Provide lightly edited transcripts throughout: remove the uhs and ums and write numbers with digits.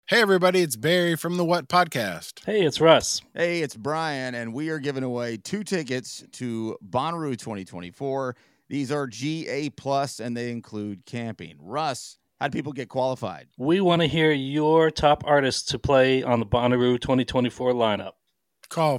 Hey, everybody, it's Barry from the What Podcast. Hey, it's Russ. Hey, it's Brian, and we are giving away 2 tickets to Bonnaroo 2024. These are GA+, and they include camping. Russ, how do people get qualified? We want to hear your top artists to play on the Bonnaroo 2024 lineup. Call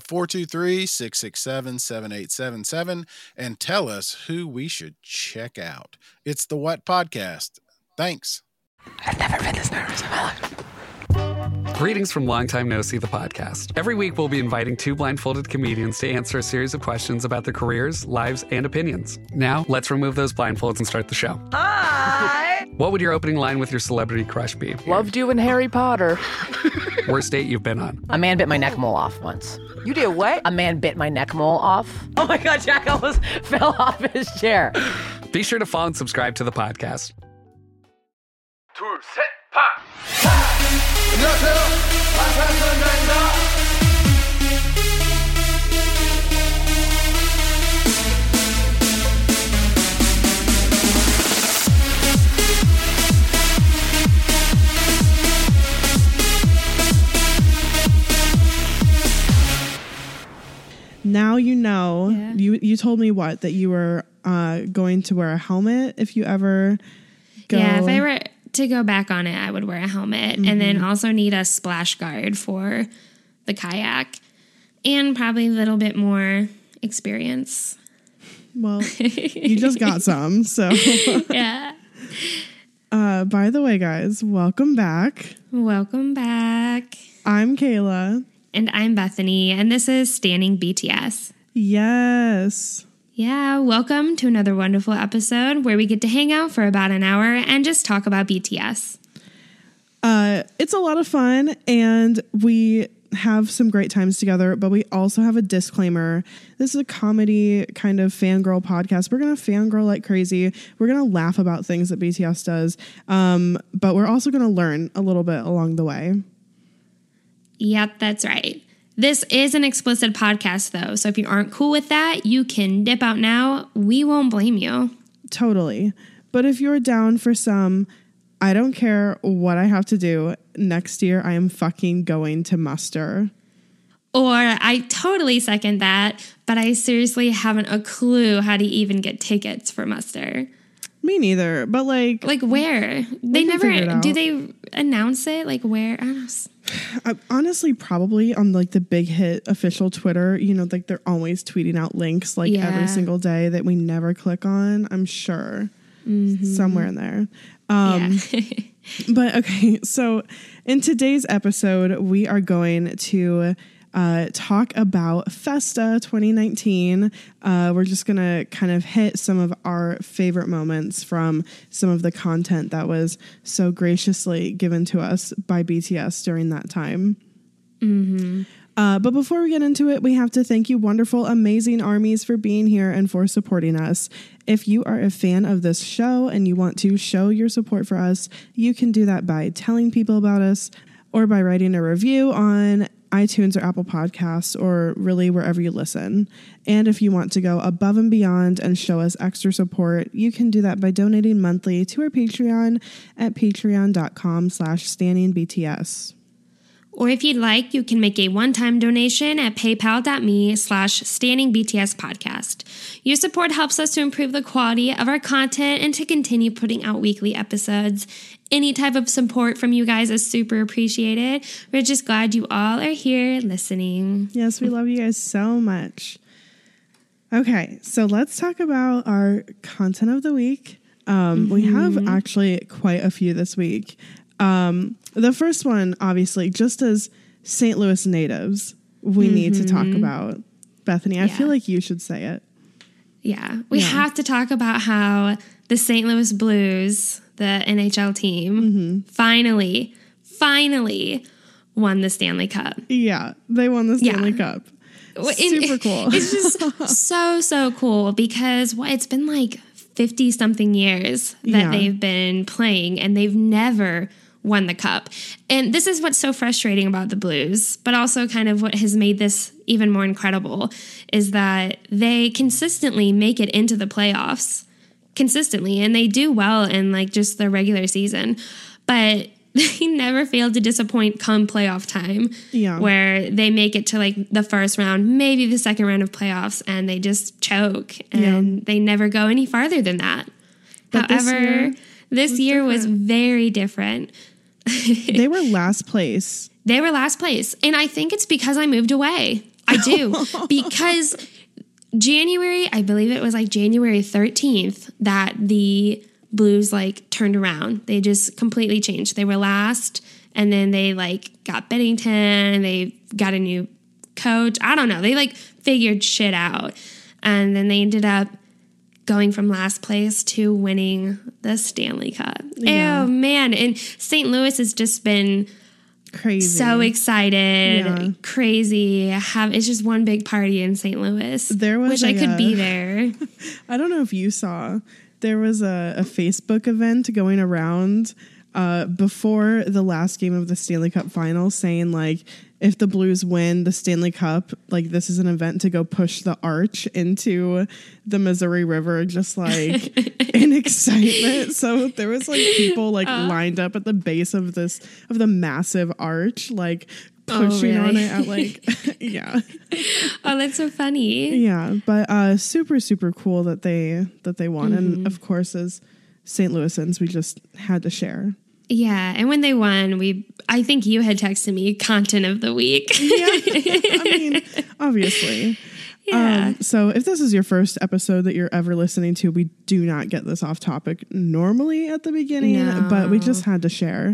423-667-7877 and tell us who we should check out. It's the What Podcast. Thanks. I've never been this nervous in my life. Greetings from Long Time No See, the podcast. Every week, we'll be inviting 2 blindfolded comedians to answer a series of questions about their careers, lives, and opinions. Now, let's remove those blindfolds and start the show. Hi! What would your opening line with your celebrity crush be? Loved you in Harry Potter. Worst date you've been on? A man bit my neck mole off once. You did what? A man bit my neck mole off. Oh my God, Jack almost fell off his chair. Be sure to follow and subscribe to the podcast. Now you know. Yeah. You told me what? That you were going to wear a helmet if you ever go. Yeah, if I were to go back on it, I would wear a helmet and then also need a splash guard for the kayak and probably a little bit more experience. Well, you just got some, so. Yeah. By the way, guys, welcome back. Welcome back. I'm Kayla. And I'm Bethany, and this is Standing BTS. Yes. Yeah, welcome to another wonderful episode where we get to hang out for about an hour and just talk about BTS. It's a lot of fun, and we have some great times together, but we also have a disclaimer. This is a comedy kind of fangirl podcast. We're going to fangirl like crazy. We're going to laugh about things that BTS does, but we're also going to learn a little bit along the way. Yep, that's right. This is an explicit podcast, though, so if you aren't cool with that, you can dip out now. We won't blame you. Totally. But if you're down for some, I don't care what I have to do. Next year, I am fucking going to Muster. Or I totally second that, but I seriously haven't a clue how to even get tickets for Muster. Me neither, but like where? They never, do they announce it? Like where? I don't know. Honestly, probably on like the Big Hit official Twitter, you know, like they're always tweeting out links like every single day that we never click on. I'm sure somewhere in there. But okay, so in today's episode, we are going to talk about Festa 2019. We're just going to kind of hit some of our favorite moments from some of the content that was so graciously given to us by BTS during that time. But before we get into it, we have to thank you wonderful, amazing armies for being here and for supporting us. If you are a fan of this show and you want to show your support for us, you can do that by telling people about us or by writing a review on iTunes or Apple Podcasts, or really wherever you listen. And if you want to go above and beyond and show us extra support, you can do that by donating monthly to our Patreon at patreon.com/standingbts. Or if you'd like, you can make a one-time donation at paypal.me/standingbtspodcast. Your support helps us to improve the quality of our content and to continue putting out weekly episodes. Any type of support from you guys is super appreciated. We're just glad you all are here listening. Yes, we love you guys so much. Okay, so let's talk about our content of the week. We have actually quite a few this week. The first one, obviously, just as St. Louis natives, we need to talk about. Bethany, I feel like you should say it. Yeah, we have to talk about how the St. Louis Blues, the NHL team, finally won the Stanley Cup. Yeah, they won the Stanley Cup. Super cool. It's just so cool because it's been like 50-something years that they've been playing and they've never won the cup. And this is what's so frustrating about the Blues, but also kind of what has made this even more incredible is that they consistently make it into the playoffs. Consistently, and they do well in like just the regular season. But they never fail to disappoint come playoff time. Yeah. Where they make it to like the first round, maybe the second round of playoffs, and they just choke and they never go any farther than that. But However, this year was very different. They were last place. They were last place. And I think it's because I moved away. I do. Because January, I believe it was like January 13th that the Blues like turned around. They just completely changed. They were last, and then they like got Bennington, and they got a new coach. I don't know. They like figured shit out. And then they ended up going from last place to winning the Stanley Cup. Yeah. Oh man. And St. Louis has just been Crazy. so excited, Yeah. crazy. It's just one big party in St. Louis. There was Wish I could be there. I don't know if you saw, there was a Facebook event going around before the last game of the Stanley Cup final saying like, if the Blues win the Stanley Cup, like this is an event to go push the arch into the Missouri River, just like in excitement. So there was like people like lined up at the base of the massive arch, like pushing on it at like, yeah. Oh, that's so funny. Yeah. But super, super cool that they won. And of course, as St. Louisans, we just had to share. Yeah, and when they won, I think you had texted me content of the week. Yeah, I mean, obviously. Yeah. So if this is your first episode that you're ever listening to, we do not get this off topic normally at the beginning, but we just had to share.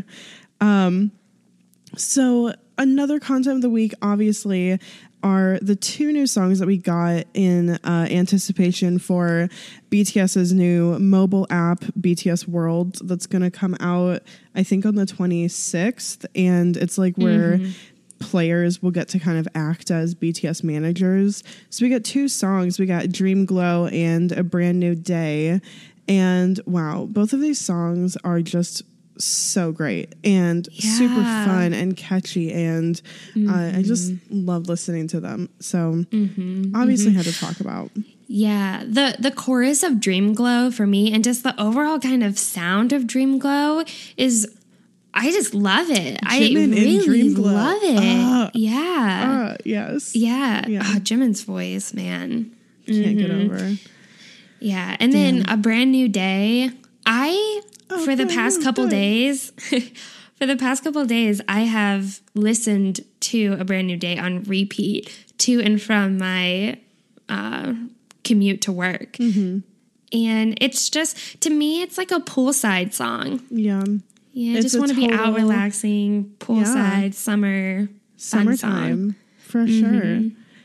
So another content of the week, obviously, are the 2 new songs that we got in anticipation for BTS's new mobile app, BTS World, that's going to come out, I think, on the 26th. And it's like where players will get to kind of act as BTS managers. So we got 2 songs. We got Dream Glow and A Brand New Day. And wow, both of these songs are just so great and super fun and catchy, and I just love listening to them. So obviously had to talk about. Yeah, the chorus of Dream Glow for me, and just the overall kind of sound of Dream Glow is, I just love it. Jimin I really in Dream Glow. love it. Yes. Yeah. Yeah. Oh, Jimin's voice, man. Can't get over. Yeah, and then A Brand New Day. For the past couple days, I have listened to A Brand New Day on repeat to and from my commute to work. And it's just, to me, it's like a poolside song. Yeah. Yeah, I just want to be out relaxing, poolside, summertime. Summertime, for sure.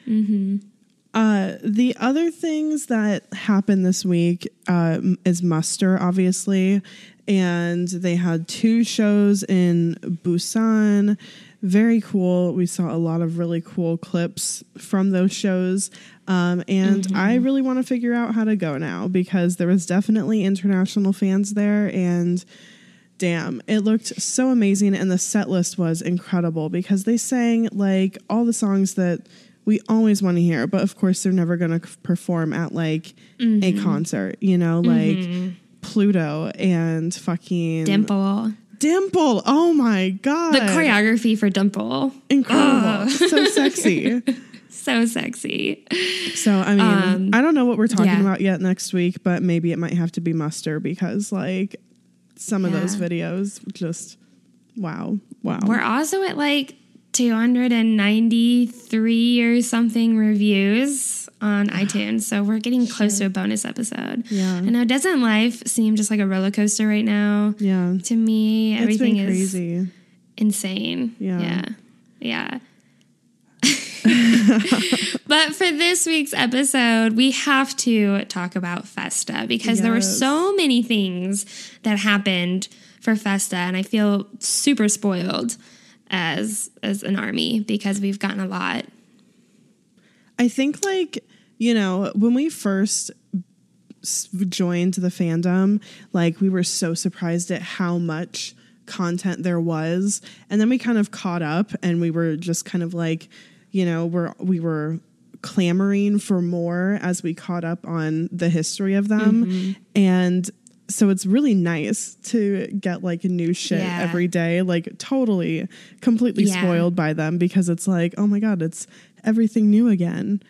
The other things that happened this week is Muster, obviously. And they had 2 shows in Busan. Very cool. We saw a lot of really cool clips from those shows. And I really want to figure out how to go now, because there was definitely international fans there. And damn, it looked so amazing. And the set list was incredible, because they sang like all the songs that we always want to hear. But of course, they're never going to perform at like a concert, you know, like Pluto and fucking Dimple. Oh my God. The choreography for Dimple. Incredible. So sexy. So sexy. So, I mean, I don't know what we're talking about yet next week, but maybe it might have to be Muster, because like some of those videos just, wow. We're also at like 293 or something reviews on iTunes, so we're getting close to a bonus episode. Yeah, I know. Doesn't life seem just like a roller coaster right now? Yeah, to me, everything is crazy, insane. Yeah. But for this week's episode, we have to talk about Festa, because there were so many things that happened for Festa, and I feel super spoiled as an army, because we've gotten a lot. I think, like, you know, when we first joined the fandom, like, we were so surprised at how much content there was, and then we kind of caught up, and we were just kind of like, you know, we were clamoring for more as we caught up on the history of them. And so it's really nice to get like new shit every day, like totally completely spoiled by them, because it's like, oh my God, it's everything new again.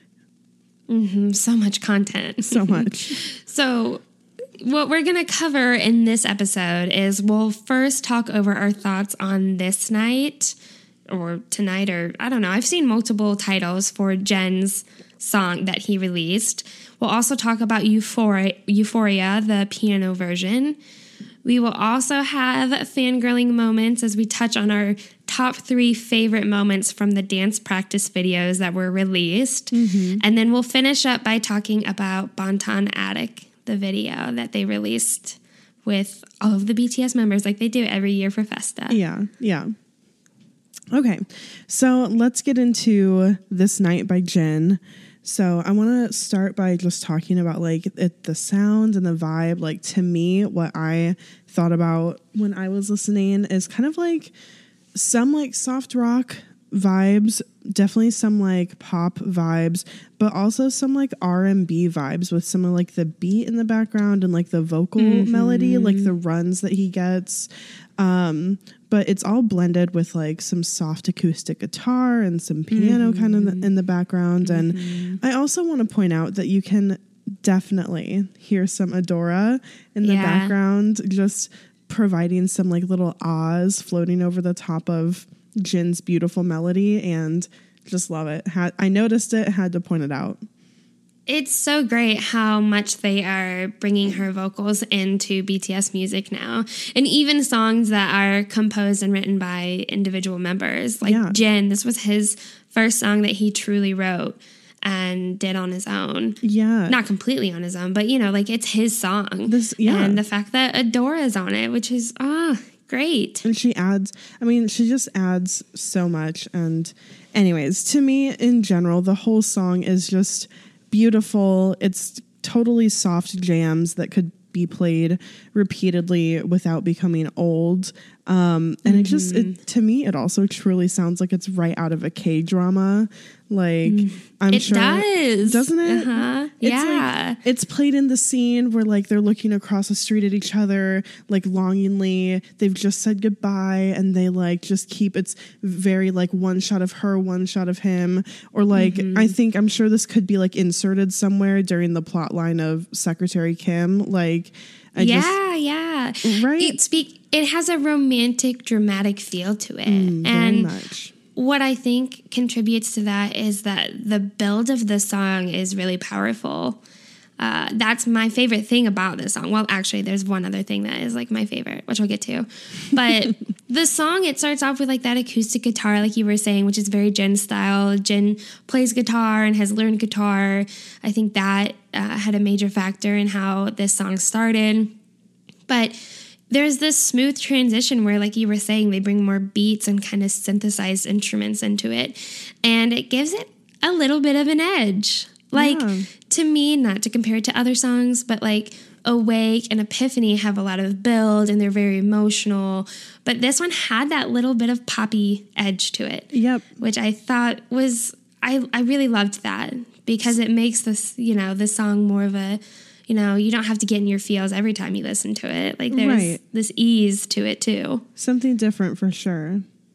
So much content. So much. So what we're going to cover in this episode is we'll first talk over our thoughts on this night or tonight, or I don't know. I've seen multiple titles for Jen's song that he released. We'll also talk about Euphoria, the piano version. We will also have fangirling moments as we touch on our top 3 favorite moments from the dance practice videos that were released. And then we'll finish up by talking about Bonton Attic, the video that they released with all of the BTS members like they do every year for Festa. Yeah. Okay, so let's get into This Night by Jin. So I want to start by just talking about like the sound and the vibe. Like to me, what I thought about when I was listening is kind of like some like soft rock vibes, definitely some like pop vibes, but also some like R&B vibes with some of like the beat in the background and like the vocal melody, like the runs that he gets. But it's all blended with like some soft acoustic guitar and some piano kind of in the background. And I also want to point out that you can definitely hear some Adora in the background, just providing some like little ahs floating over the top of Jin's beautiful melody, and just love it. I noticed it, had to point it out. It's so great how much they are bringing her vocals into BTS music now. And even songs that are composed and written by individual members. Like Jin, this was his first song that he truly wrote and did on his own. Yeah. Not completely on his own, but, you know, like it's his song. And the fact that Adora's on it, which is, great. And she just adds so much. And anyways, to me, in general, the whole song is just beautiful. It's totally soft jams that could be played repeatedly without becoming old. And to me, it also truly sounds like it's right out of a K-drama. Like, I'm sure it does, doesn't it? Yeah. Like, it's played in the scene where like they're looking across the street at each other, like longingly. They've just said goodbye, and they like just keep. It's very like one shot of her, one shot of him, or like I'm sure this could be like inserted somewhere during the plot line of Secretary Kim. Like, right. It has a romantic, dramatic feel to it, and very much. What I think contributes to that is that the build of the song is really powerful. That's my favorite thing about this song. Well, actually, there's one other thing that is like my favorite, which I'll get to. But the song, it starts off with like that acoustic guitar, like you were saying, which is very Jin style. Jin plays guitar and has learned guitar. I think that had a major factor in how this song started. But there's this smooth transition where, like you were saying, they bring more beats and kind of synthesized instruments into it. And it gives it a little bit of an edge. Like, to me, not to compare it to other songs, but like Awake and Epiphany have a lot of build and they're very emotional. But this one had that little bit of poppy edge to it. Yep. Which I thought was, I really loved that, because it makes this, this song more of a, you don't have to get in your feels every time you listen to it. Like there's this ease to it too. Something different for sure.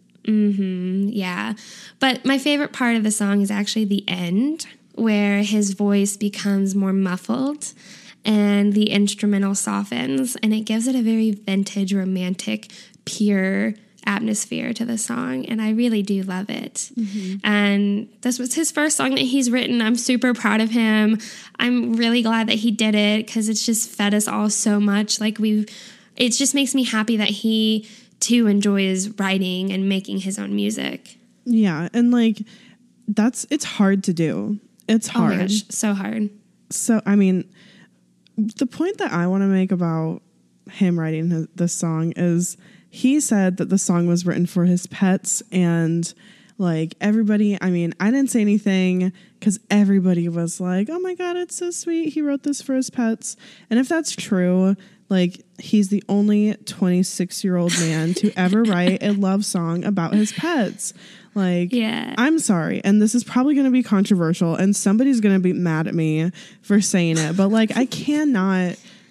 Yeah. But my favorite part of the song is actually the end, where his voice becomes more muffled and the instrumental softens, and it gives it a very vintage, romantic, pure atmosphere to the song, and I really do love it. And this was his first song that he's written. I'm super proud of him. I'm really glad that he did it, because it's just fed us all so much. Like it just makes me happy that he too enjoys writing and making his own music. Yeah, and like it's hard to do. It's hard. Oh my gosh, so hard. So I mean, the point that I want to make about him writing this song is, he said that the song was written for his pets, and like everybody, I mean, I didn't say anything because everybody was like, oh my God, it's so sweet. He wrote this for his pets. And if that's true, like he's the only 26-year-old man to ever write a love song about his pets. Like, I'm sorry. And this is probably going to be controversial and somebody's going to be mad at me for saying it. But like, I cannot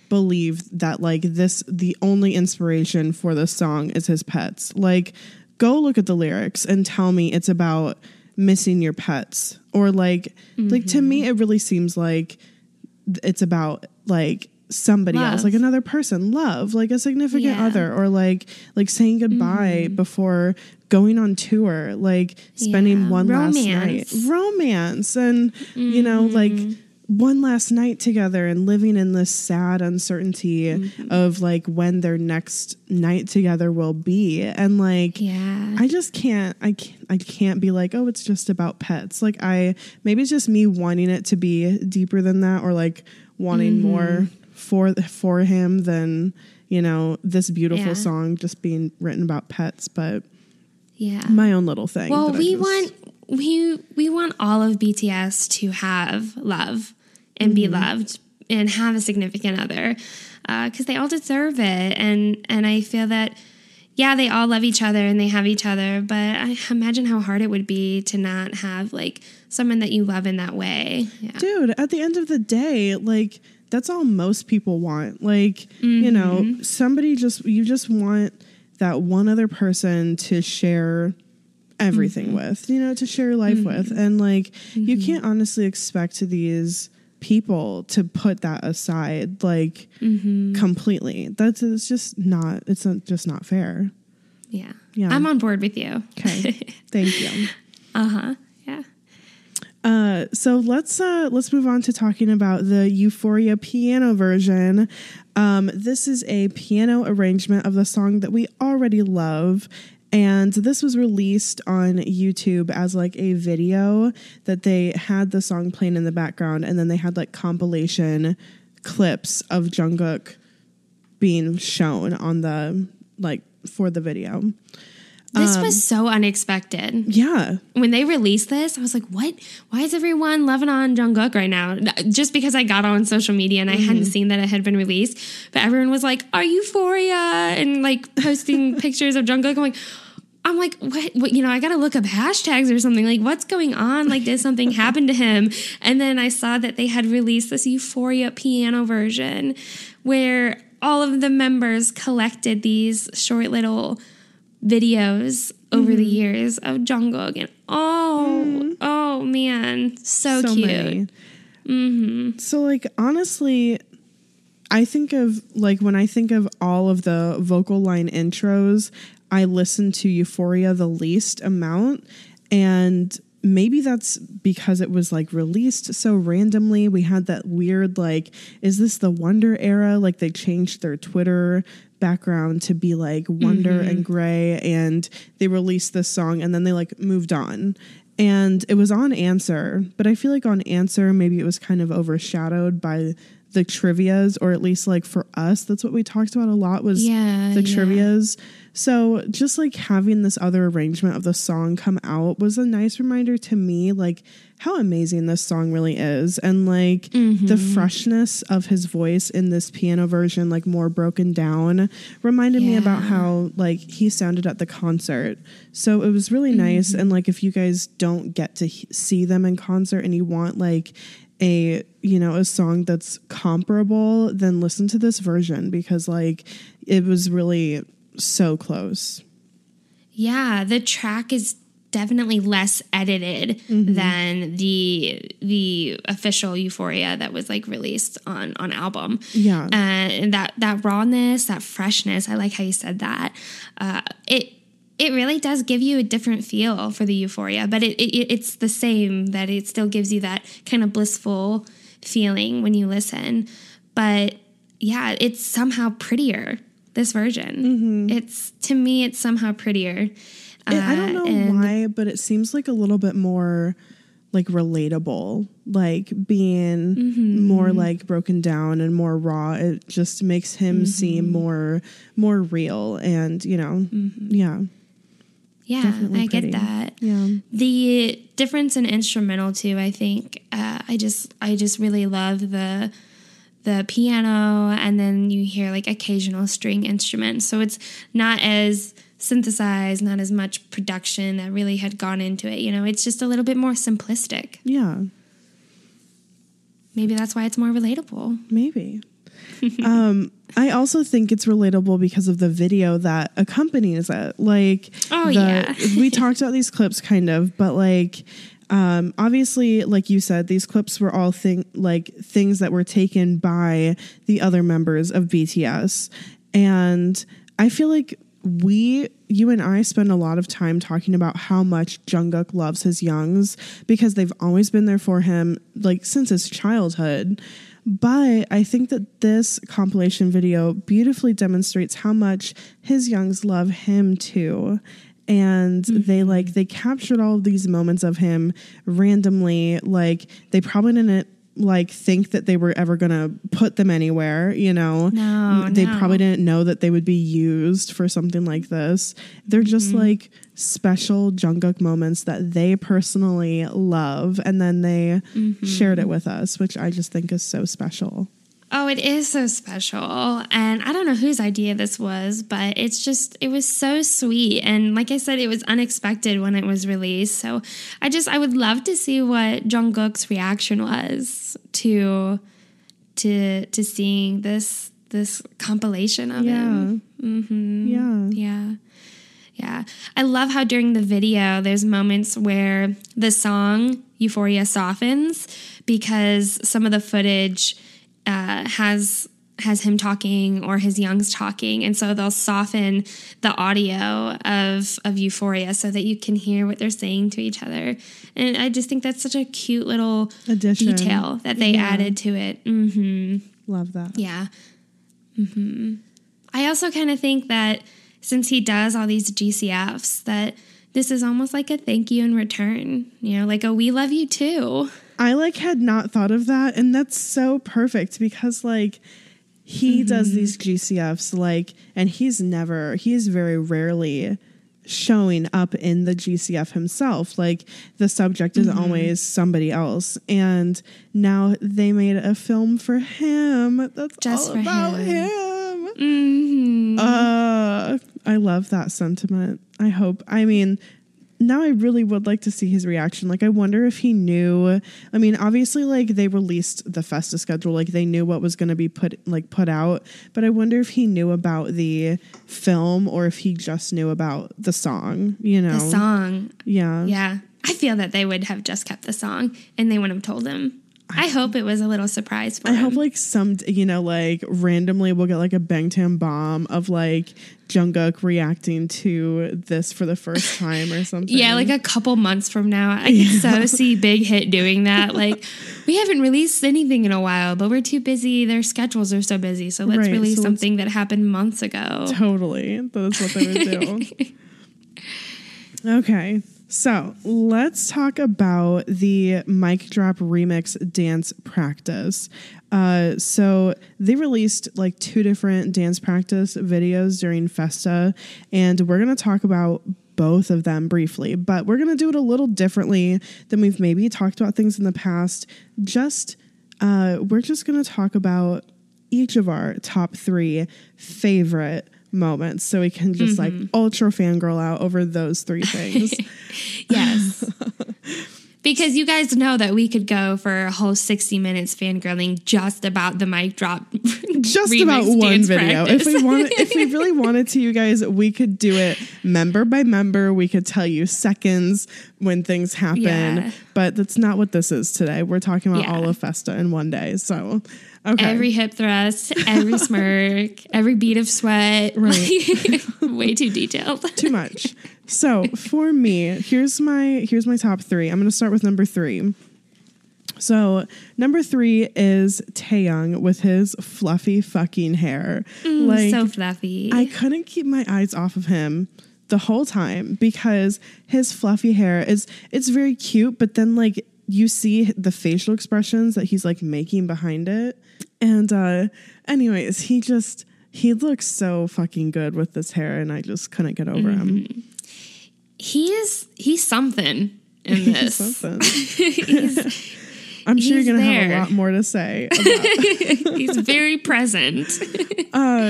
believe that like the only inspiration for this song is his pets. Like, go look at the lyrics and tell me it's about missing your pets, or like to me it really seems like it's about like somebody else, like another person, love, like a significant other, or like saying goodbye before going on tour, like spending one last night, romance, and you know, like one last night together and living in this sad uncertainty of like when their next night together will be. And like, I just can't be like, oh, it's just about pets. Like maybe it's just me wanting it to be deeper than that, or like wanting more for him than, you know, this beautiful song just being written about pets. But my own little thing. Well, we want all of BTS to have love and be loved and have a significant other, because they all deserve it. And I feel that, they all love each other and they have each other, but I imagine how hard it would be to not have like someone that you love in that way. Yeah. Dude, at the end of the day, like that's all most people want. Like, you know, you just want that one other person to share everything with, you know, to share life with. And like, you can't honestly expect these people to put that aside, like completely. It's just not fair. Yeah. I'm on board with you. Okay. Thank you. Yeah. So let's move on to talking about the Euphoria piano version. This is a piano arrangement of the song that we already love. And this was released on YouTube as like a video that they had the song playing in the background. And then they had like compilation clips of Jungkook being shown on the, like, for the video. This was so unexpected. Yeah. When they released this, I was like, what? Why is everyone loving on Jungkook right now? Just because I got on social media and I hadn't seen that it had been released. But everyone was like, are Euphoria? And like posting pictures of Jungkook. I'm like, what? You know, I got to look up hashtags or something. Like, what's going on? Like, did something happen to him? And then I saw that they had released this Euphoria piano version where all of the members collected these short little videos over the years of Jungkook, and oh man, so cute. So like, honestly, I think of like, when I think of all of the vocal line intros, I listen to Euphoria the least amount, and maybe that's because it was like released so randomly. We had that weird, like, is this the Wonder era? Like, they changed their Twitter background to be like Wonder and gray, and they released this song and then they like moved on. And it was on Answer, but I feel like on Answer, maybe it was kind of overshadowed by the trivias, or at least like for us, that's what we talked about a lot was the trivias. So just like having this other arrangement of the song come out was a nice reminder to me, like how amazing this song really is. And like the freshness of his voice in this piano version, like more broken down, reminded me about how like he sounded at the concert. So it was really nice. And like, if you guys don't get to see them in concert and you want like a, you know, a song that's comparable, then listen to this version, because like it was really so close. Yeah, the track is definitely less edited than the official Euphoria that was like released on album. Yeah. And that rawness, that freshness, I like how you said that. It really does give you a different feel for the Euphoria, but it's the same, that it still gives you that kind of blissful feeling when you listen. But yeah, it's somehow prettier, this version. To me, it's somehow prettier. I don't know why, but it seems like a little bit more like relatable, like being more like broken down and more raw. It just makes him seem more real, and you know, Yeah, I get that. Yeah. The difference in instrumental too, I think, I just really love the piano, and then you hear like occasional string instruments. So it's not as synthesized, not as much production that really had gone into it. You know, it's just a little bit more simplistic. Yeah. Maybe that's why it's more relatable. Maybe. I also think it's relatable because of the video that accompanies it. Like, we talked about these clips kind of, but like, obviously, like you said, these clips were all things that were taken by the other members of BTS. And I feel like you and I spend a lot of time talking about how much Jungkook loves his youngs because they've always been there for him, like since his childhood. But I think that this compilation video beautifully demonstrates how much his youngs love him too. And they captured all of these moments of him randomly. Like, they probably didn't like think that they were ever gonna put them anywhere, you know. They probably didn't know that they would be used for something like this. They're just like special Jungkook moments that they personally love, and then they shared it with us, which I just think is so special. Oh, it is so special. And I don't know whose idea this was, but it was so sweet. And like I said, it was unexpected when it was released. So I would love to see what Jungkook's reaction was to seeing this compilation of him. Yeah. I love how during the video, there's moments where the song Euphoria softens because some of the footage has him talking or his youngs talking, and so they'll soften the audio of Euphoria so that you can hear what they're saying to each other. And I just think that's such a cute little detail that they added to it. Love that. Yeah. I also kind of think that since he does all these GCFs, that this is almost like a thank you in return, you know, like a we love you too. I had not thought of that, and that's so perfect because he does these GCFs and he's very rarely showing up in the GCF himself. Like, the subject is always somebody else, and now they made a film for him that's just all about him. I love that sentiment. Now I really would like to see his reaction. I wonder if he knew. I mean, obviously, they released the Festa schedule. They knew what was going to be put out. But I wonder if he knew about the film or if he just knew about the song, you know? The song. Yeah. Yeah. I feel that they would have just kept the song and they wouldn't have told him. I hope it was a little surprise for him. I hope randomly we'll get a Bangtan bomb of Jungkook reacting to this for the first time or something. Yeah, a couple months from now. I can so see Big Hit doing that. We haven't released anything in a while, but we're too busy. Their schedules are so busy. So let's release something that happened months ago. Totally. That's what they would do. Okay. So let's talk about the Mic Drop Remix Dance Practice. So they released 2 different dance practice videos during Festa, and we're going to talk about both of them briefly, but we're going to do it a little differently than we've maybe talked about things in the past. We're just going to talk about each of our top 3 favorite moments, so we can just ultra fangirl out over those 3 things. Yes. Because you guys know that we could go for a whole 60 minutes fangirling just about the Mic Drop. Just about one video. Practice. If we really wanted to, you guys, we could do it member by member. We could tell you seconds when things happen, but that's not what this is today. We're talking about all of Festa in one day. So, okay. Every hip thrust, every smirk, every bead of sweat. Right. Way too detailed. Too much. So for me, here's my top 3. I'm going to start with number 3. So number 3 is Taeyong with his fluffy fucking hair. So fluffy. I couldn't keep my eyes off of him the whole time because his fluffy hair it's very cute, but then you see the facial expressions that he's making behind it. And anyways, he looks so fucking good with this hair, and I just couldn't get over him. He's something in this. He's something. I'm sure you're going to have a lot more to say about He's very present.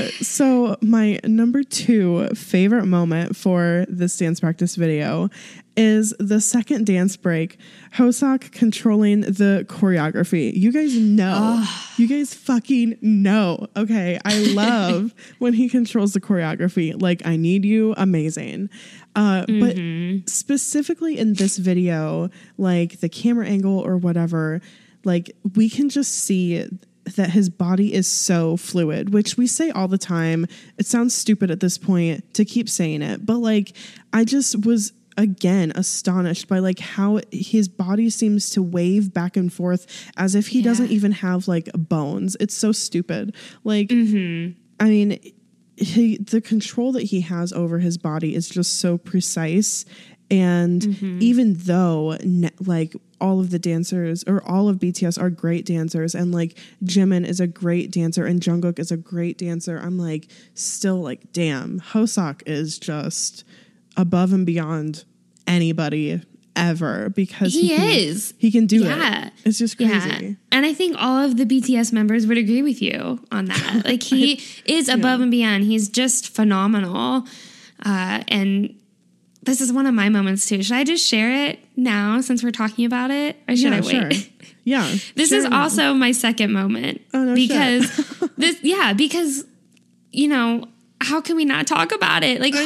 So my number 2 favorite moment for this dance practice video is the second dance break, Hoseok controlling the choreography. You guys know. You guys fucking know. Okay. I love when he controls the choreography. Like, I Need You, amazing. But specifically in this video, like the camera angle or whatever, like we can just see that his body is so fluid, which we say all the time. It sounds stupid at this point to keep saying it, but like I just was again astonished by like how his body seems to wave back and forth as if he doesn't even have like bones. It's so stupid. Like, I mean, the control that he has over his body is just so precise. And even though like all of the dancers or all of BTS are great dancers, and like Jimin is a great dancer and Jungkook is a great dancer, I'm like still like, damn, Hoseok is just above and beyond anybody ever, because he can do it. It's just crazy. And I think all of the BTS members would agree with you on that. Like he is above and beyond. He's just phenomenal. And this is one of my moments too. Should I just share it now since we're talking about it, or should I wait? Sure. Yeah. This is also my second moment. Oh, no because shit. because you know, how can we not talk about it? Like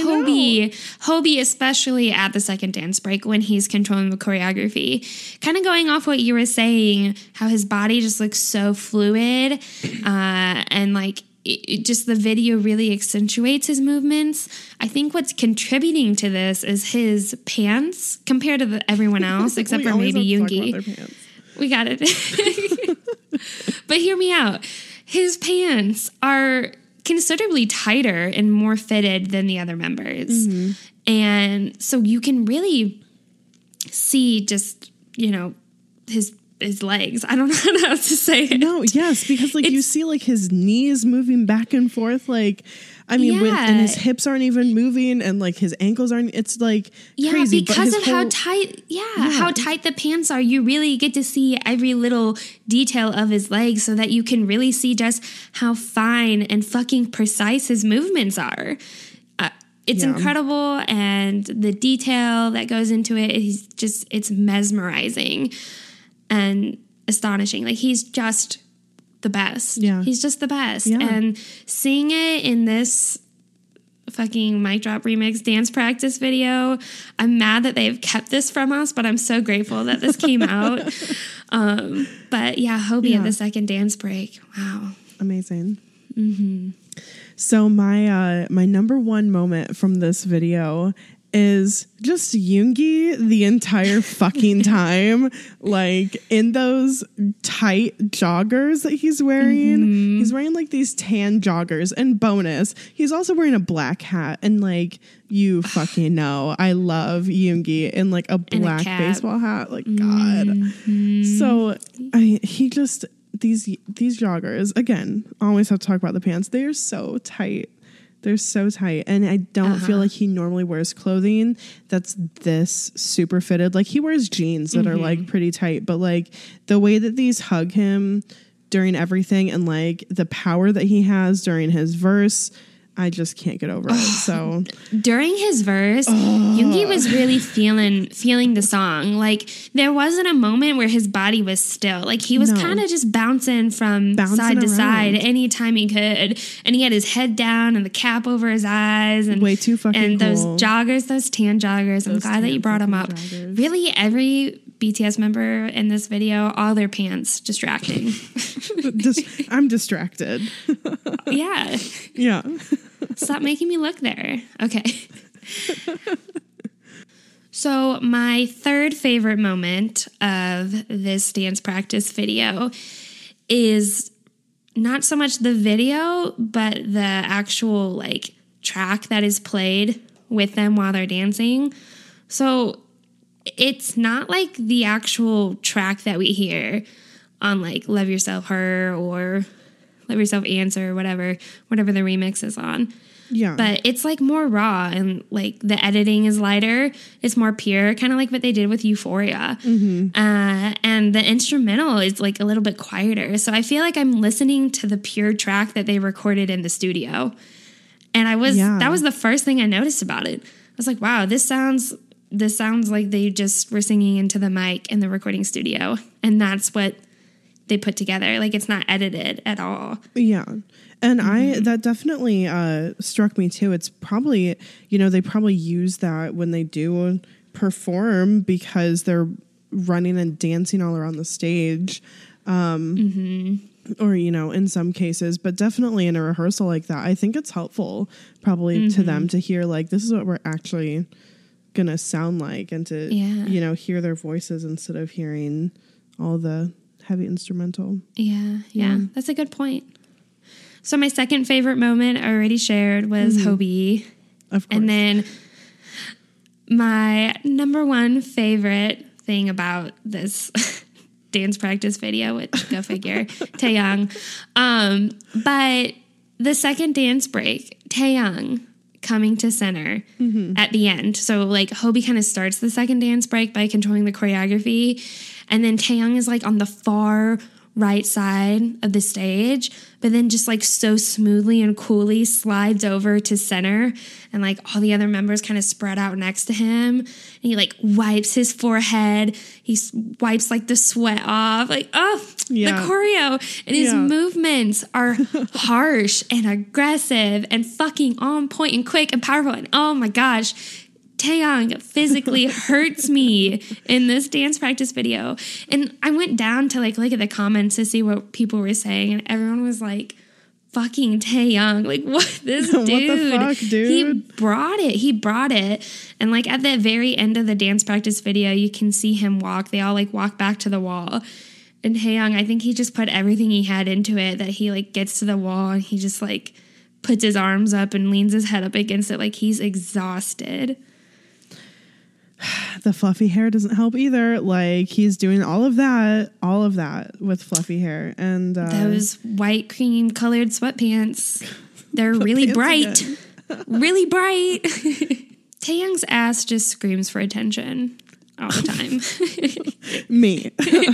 Hobie, especially at the second dance break when he's controlling the choreography, kind of going off what you were saying, how his body just looks so fluid, and like just the video really accentuates his movements. I think what's contributing to this is his pants compared to everyone else, except for maybe Yoongi. We got it. But hear me out. His pants are considerably tighter and more fitted than the other members. And so you can really see just, you know, his legs. I don't know how to say it. No, yes, because like you see like his knees moving back and forth, like I mean, and his hips aren't even moving, and like his ankles aren't. It's like crazy because of how tight. How tight the pants are. You really get to see every little detail of his legs, so that you can really see just how fine and fucking precise his movements are. It's incredible, and the detail that goes into it is it's mesmerizing and astonishing. Like he's just the best. Yeah. He's just the best. Yeah. And seeing it in this fucking Mic Drop Remix dance practice video, I'm mad that they've kept this from us, but I'm so grateful that this came out. But yeah, Hobie at the second dance break. Wow. Amazing. So my number one moment from this video is just Yoongi the entire fucking time, like in those tight joggers that he's wearing. He's wearing like these tan joggers, and bonus, he's also wearing a black hat, and like you fucking know I love Yoongi in like a black baseball hat, like God. So he just these joggers, again, always have to talk about the pants. They are so tight. They're so tight. And I don't feel like he normally wears clothing that's this super fitted. Like he wears jeans that are like pretty tight, but like the way that these hug him during everything, and like the power that he has during his verse, I just can't get over it. So during his verse, Yoongi was really feeling the song. Like there wasn't a moment where his body was still. Like he was kind of just bouncing side to side anytime he could. And he had his head down and the cap over his eyes, and way too fucking and cool. those joggers, those tan joggers. I'm glad that you brought them up. Joggers. Really, every BTS member in this video, all their pants distracting. I'm distracted. Yeah. Stop making me look there. Okay. So my third favorite moment of this dance practice video is not so much the video, but the actual like track that is played with them while they're dancing. So it's not like the actual track that we hear on like Love Yourself Her or Love Yourself Answer or whatever the remix is on. Yeah. But it's like more raw, and like the editing is lighter. It's more pure, kind of like what they did with Euphoria. And the instrumental is like a little bit quieter. So I feel like I'm listening to the pure track that they recorded in the studio. And that was the first thing I noticed about it. I was like, wow, this sounds this sounds like they just were singing into the mic in the recording studio, and that's what they put together. Like, it's not edited at all. Yeah. And that definitely struck me too. It's probably, they probably use that when they do perform because they're running and dancing all around the stage. Or, in some cases, but definitely in a rehearsal like that, I think it's helpful probably to them to hear, like, this is what we're actually going to sound like, and to, hear their voices instead of hearing all the heavy instrumental. Yeah. That's a good point. So my second favorite moment I already shared was Hobie. Of course. And then my number one favorite thing about this dance practice video, which go figure, Taeyang. But the second dance break, Taeyang coming to center at the end. So like Hobie kind of starts the second dance break by controlling the choreography. And then Taeyang is like on the far right side of the stage, but then just like so smoothly and coolly slides over to center, and like all the other members kind of spread out next to him, and he like wipes his forehead, he wipes like the sweat off, like the choreo, and his movements are harsh and aggressive and fucking on point and quick and powerful, and oh my gosh, Taeyang physically hurts me in this dance practice video. And I went down to like look at the comments to see what people were saying, and everyone was like, fucking Taeyang, like what this dude, what the fuck, dude? He brought it. And like at the very end of the dance practice video, you can see him walk. They all like walk back to the wall. And Taeyang, I think he just put everything he had into it, that he like gets to the wall and he just like puts his arms up and leans his head up against it like he's exhausted. The fluffy hair doesn't help either. Like, he's doing all of that with fluffy hair. And those white cream colored sweatpants, they're really bright. Really bright. Taeyang's ass just screams for attention all the time. Me.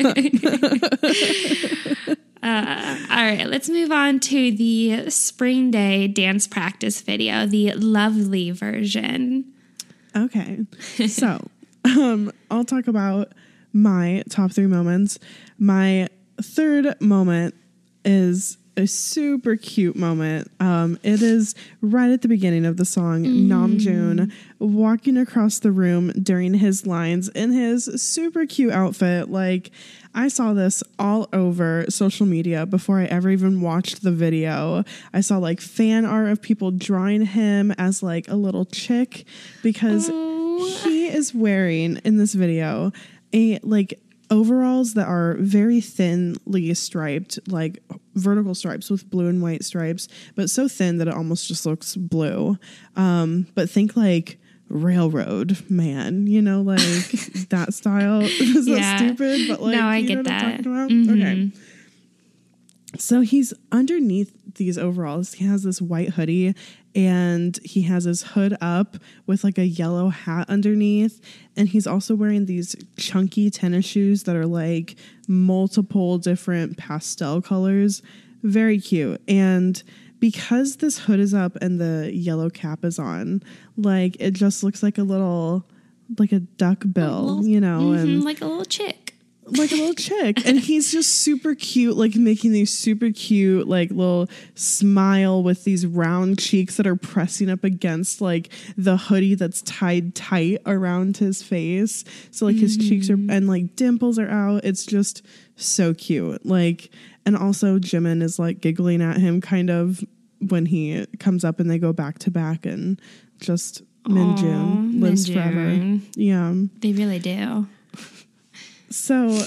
All right, let's move on to the Spring Day dance practice video, the Lovely version. Okay, so I'll talk about my top 3 moments. My third moment is a super cute moment. It is right at the beginning of the song, Namjoon walking across the room during his lines in his super cute outfit. Like, I saw this all over social media before I ever even watched the video. I saw like fan art of people drawing him as like a little chick, because he is wearing in this video a like overalls that are very thinly striped, like vertical stripes with blue and white stripes, but so thin that it almost just looks blue. But think like Railroad Man, like that style. Is that stupid? But like, no, I get that. Okay. So he's underneath these overalls. He has this white hoodie and he has his hood up with like a yellow hat underneath. And he's also wearing these chunky tennis shoes that are like multiple different pastel colors. Very cute. And because this hood is up and the yellow cap is on, like it just looks like a duck bill, and like a little chick. Like a little chick. And he's just super cute, like making these super cute, like little smile with these round cheeks that are pressing up against like the hoodie that's tied tight around his face. So like his cheeks are, and like dimples are out. It's just so cute. Like, and also Jimin is like giggling at him kind of when he comes up and they go back to back, and just Minjun lives forever. Yeah. They really do. So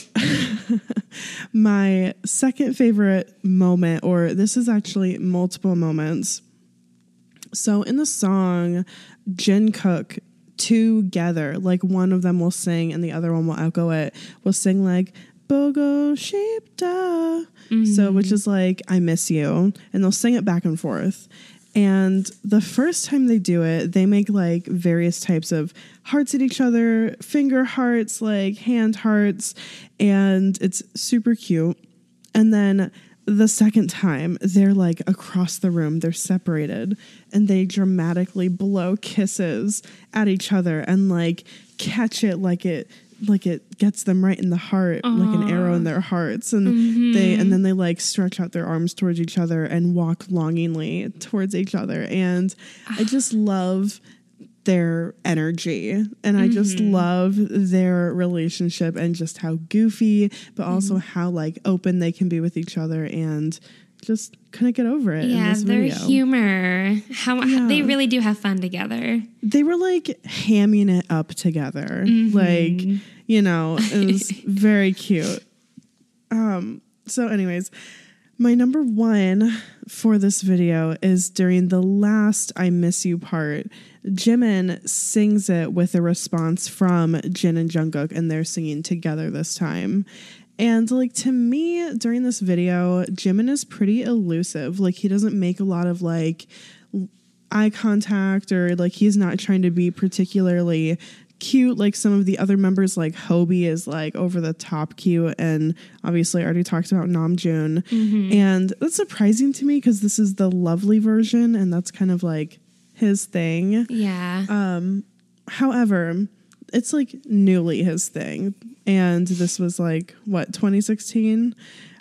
my second favorite moment, or this is actually multiple moments. So in the song, Jungkook together, like one of them will sing and the other one will echo it, will sing like Bogo Shipda. So which is like I miss you, and they'll sing it back and forth. And the first time they do it, they make like various types of hearts at each other, finger hearts, like hand hearts, and it's super cute. And then the second time, they're like across the room, they're separated, and they dramatically blow kisses at each other and like catch it like it gets them right in the heart, like an arrow in their hearts. And then they like stretch out their arms towards each other and walk longingly towards each other. And I just love their energy, and I just love their relationship and just how goofy, but also how like open they can be with each other, and just couldn't get over it. Yeah, in this their video. humor, how they really do have fun together. They were like hamming it up together, like, you know, it was very cute. So anyways, my number one for this video is during the last I Miss You part. Jimin sings it with a response from Jin and Jungkook, and they're singing together this time. And like, to me, during this video, Jimin is pretty elusive. Like, he doesn't make a lot of like eye contact, or like he's not trying to be particularly cute like some of the other members. Like Hobie is like over the top cute, and obviously I already talked about Namjoon. And that's surprising to me because this is the lovely version, and that's kind of like his thing. Yeah. However, it's like newly his thing, and this was like what, 2016,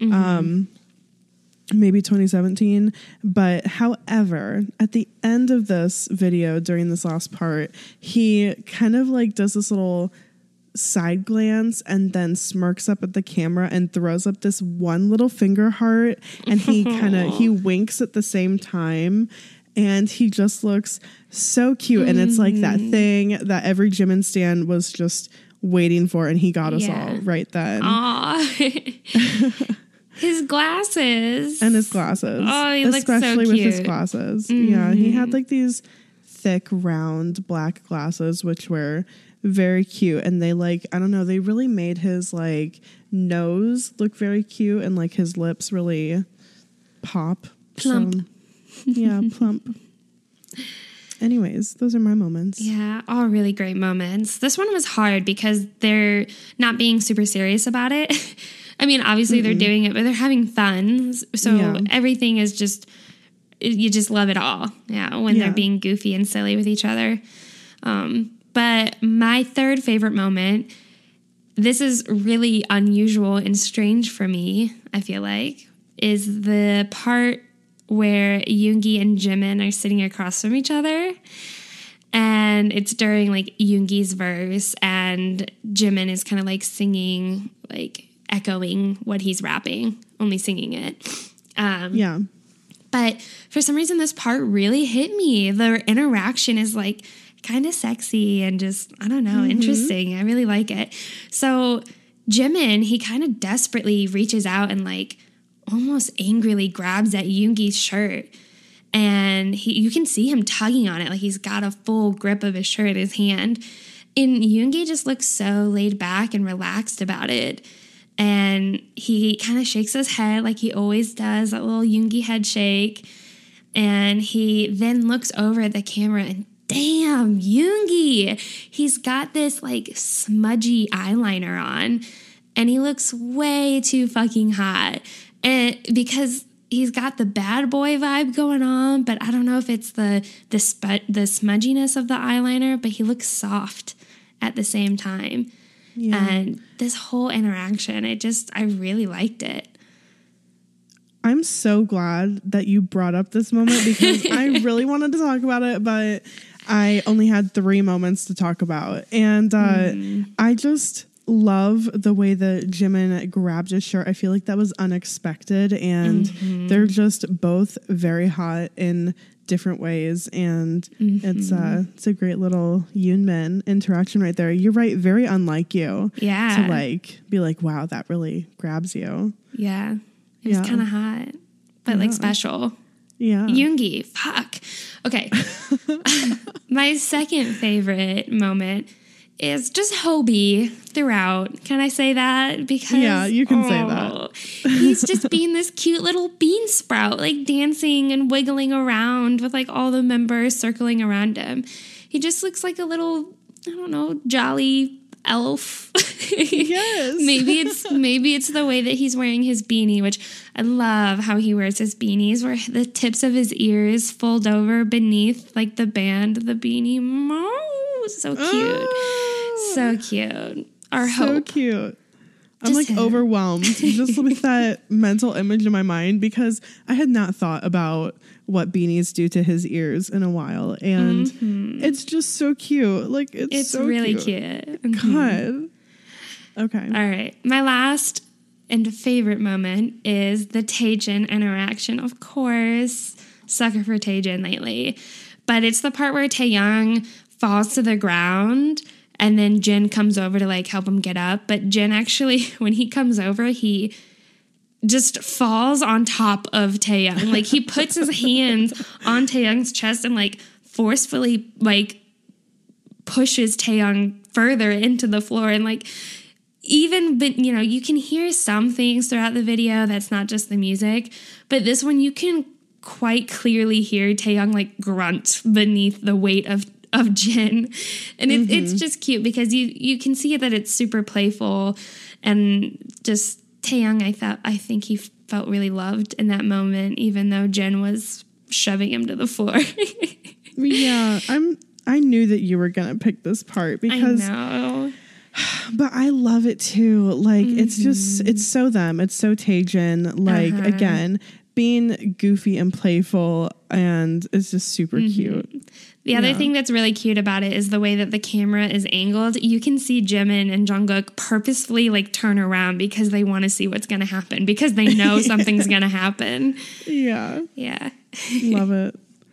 maybe 2017. But however, at the end of this video, during this last part, he kind of like does this little side glance and then smirks up at the camera and throws up this one little finger heart, and he winks at the same time. And he just looks so cute. And it's like that thing that every Jimin stan was just waiting for. And he got us all right then. Aww. His glasses. And his glasses. Oh, he looks so especially cute. with his glasses. Yeah, he had like these thick, round black glasses, which were very cute. And they like, I don't know, they really made his like nose look very cute, and like his lips really pop. Plump. So, yeah, plump. Anyways, those are my moments. Yeah, all really great moments. This one was hard because they're not being super serious about it. I mean, obviously they're doing it, but they're having fun. So everything is just, you just love it all. Yeah, when they're being goofy and silly with each other. But my third favorite moment, this is really unusual and strange for me, I feel like, is the part where Yoongi and Jimin are sitting across from each other. And it's during like Yoongi's verse, and Jimin is kind of like singing, like echoing what he's rapping, only singing it. But for some reason, this part really hit me. Their interaction is like kind of sexy and just, I don't know, interesting. I really like it. So Jimin, he kind of desperately reaches out and like almost angrily grabs at Yoongi's shirt, and you can see him tugging on it, like he's got a full grip of his shirt in his hand, and Yoongi just looks so laid back and relaxed about it, and he kind of shakes his head like he always does, that little Yoongi head shake, and he then looks over at the camera, and damn, Yoongi, he's got this like smudgy eyeliner on, and he looks way too fucking hot. And because he's got the bad boy vibe going on, but I don't know if it's the smudginess of the eyeliner, but he looks soft at the same time. Yeah. And this whole interaction, I really liked it. I'm so glad that you brought up this moment because I really wanted to talk about it, but I only had 3 moments to talk about. And I just love the way that Jimin grabbed his shirt. I feel like that was unexpected, and they're just both very hot in different ways, and it's a great little Yoonmin interaction right there. You're right, very unlike you. Yeah. To like be like, wow, that really grabs you. Yeah. It was kind of hot, but like special. Yeah. Yoongi, fuck. Okay. My second favorite moment is just Hobie throughout. Can I say that? Because you can say that. He's just being this cute little bean sprout, like dancing and wiggling around with like all the members circling around him. He just looks like a little, I don't know, jolly elf. Yes. maybe it's the way that he's wearing his beanie, which I love how he wears his beanies, where the tips of his ears fold over beneath like the band of the beanie. Oh, so cute. So cute. Our so hope. Cute. I'm like overwhelmed just with that mental image in my mind, because I had not thought about what beanies do to his ears in a while. And it's just so cute. Like, it's so really cute. cute. God. Okay. All right. My last and favorite moment is the Taejin interaction. Of course, sucker for Taejin lately. But it's the part where Taehyung falls to the ground and then Jin comes over to like help him get up. But Jin actually, when he comes over, he just falls on top of Taehyung. Like, he puts his hands on Taehyung's chest and like forcefully like pushes Taehyung further into the floor. And like, even, but you know, you can hear some things throughout the video that's not just the music, but this one you can quite clearly hear Taehyung like grunt beneath the weight of Jin. And it's just cute because you can see that it's super playful, and just Taehyung, I think he felt really loved in that moment, even though Jin was shoving him to the floor. Yeah, I knew that you were gonna pick this part because I know. But I love it too. Like, it's just, it's so them. It's so Taejin. Like, again, being goofy and playful, and it's just super cute. The other thing that's really cute about it is the way that the camera is angled. You can see Jimin and Jungkook purposefully like turn around because they want to see what's going to happen, because they know something's going to happen. Yeah. Yeah. Love it.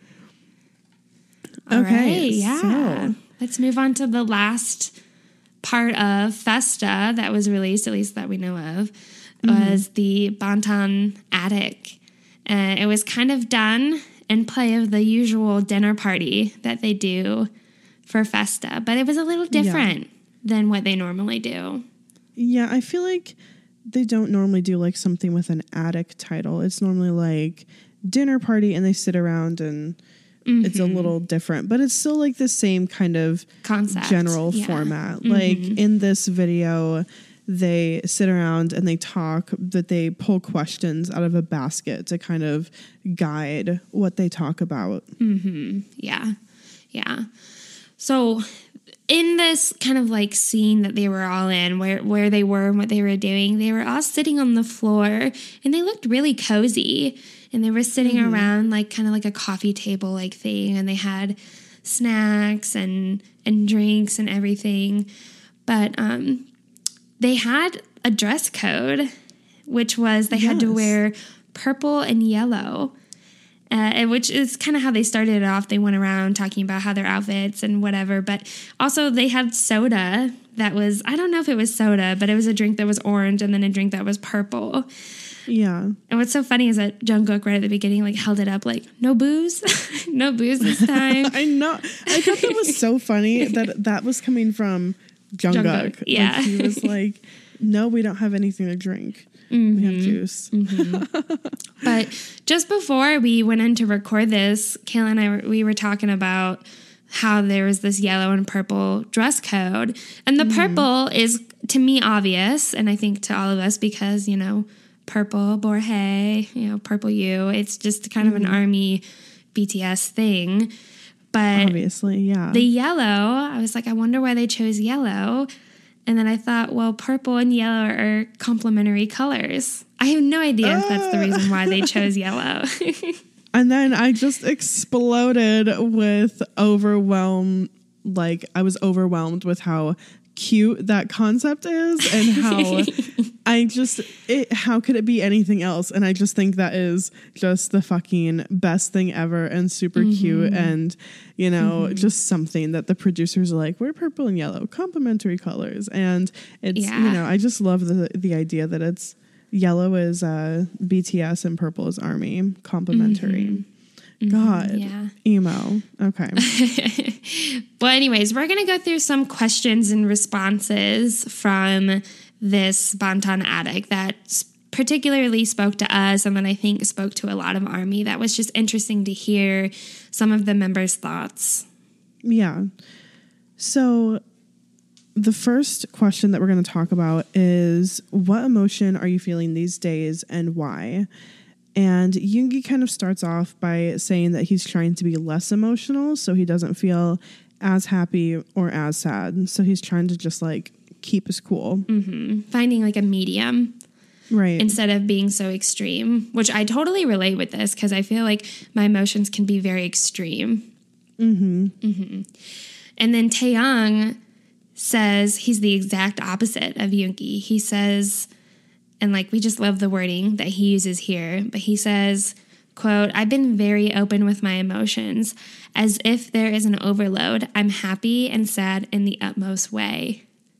All Okay. right, yeah. So. Let's move on to the last part of Festa that was released, at least that we know of, was the Bantan Attic. It was kind of done in play of the usual dinner party that they do for Festa, but it was a little different than what they normally do. Yeah, I feel like they don't normally do like something with an attic title. It's normally like dinner party and they sit around and it's a little different, but it's still like the same kind of concept, general format. Like in this video, they sit around and they talk, that they pull questions out of a basket to kind of guide what they talk about. Yeah. Yeah. So in this kind of like scene that they were all in, where they were and what they were doing, they were all sitting on the floor and they looked really cozy. And they were sitting around like kind of like a coffee table like thing, and they had snacks and drinks and everything. But they had a dress code, which was they had to wear purple and yellow, which is kind of how they started it off. They went around talking about how their outfits and whatever, but also they had soda that was, I don't know if it was soda, but it was a drink that was orange and then a drink that was purple. Yeah. And what's so funny is that Jungkook right at the beginning like held it up like, no booze, no booze this time. I know. I thought that was so funny that was coming from Jungkook. Yeah. Like, he was like, no, we don't have anything to drink. We have juice. But just before we went in to record this, Kayla and I, we were talking about how there was this yellow and purple dress code. And the purple is, to me, obvious. And I think to all of us, because, you know, purple, Borhei, you know, purple you. It's just kind of an ARMY BTS thing. But obviously, yeah. The yellow, I was like, I wonder why they chose yellow. And then I thought, well, purple and yellow are complementary colors. I have no idea if that's the reason why they chose yellow. And then I just exploded with overwhelm. Like, I was overwhelmed with how cute that concept is and how how could it be anything else? And I just think that is just the fucking best thing ever and super cute, and you know, just something that the producers are like, we're purple and yellow, complementary colors. And it's, you know, I just love the idea that it's yellow is BTS and purple is ARMY, complementary. God, emo. Okay. Well, anyways, we're going to go through some questions and responses from this Bantan Attic that particularly spoke to us, and then I think spoke to a lot of ARMY. That was just interesting to hear some of the members' thoughts. Yeah. So the first question that we're going to talk about is, what emotion are you feeling these days and why? And Yoongi kind of starts off by saying that he's trying to be less emotional, so he doesn't feel as happy or as sad. So he's trying to just like keep his cool. Mm-hmm. Finding like a medium. Right. Instead of being so extreme, which I totally relate with this because I feel like my emotions can be very extreme. Mm-hmm. Mm-hmm. And then Taeyang says he's the exact opposite of Yoongi. He says, and like we just love the wording that he uses here, but he says, quote, "I've been very open with my emotions. As if there is an overload, I'm happy and sad in the utmost way."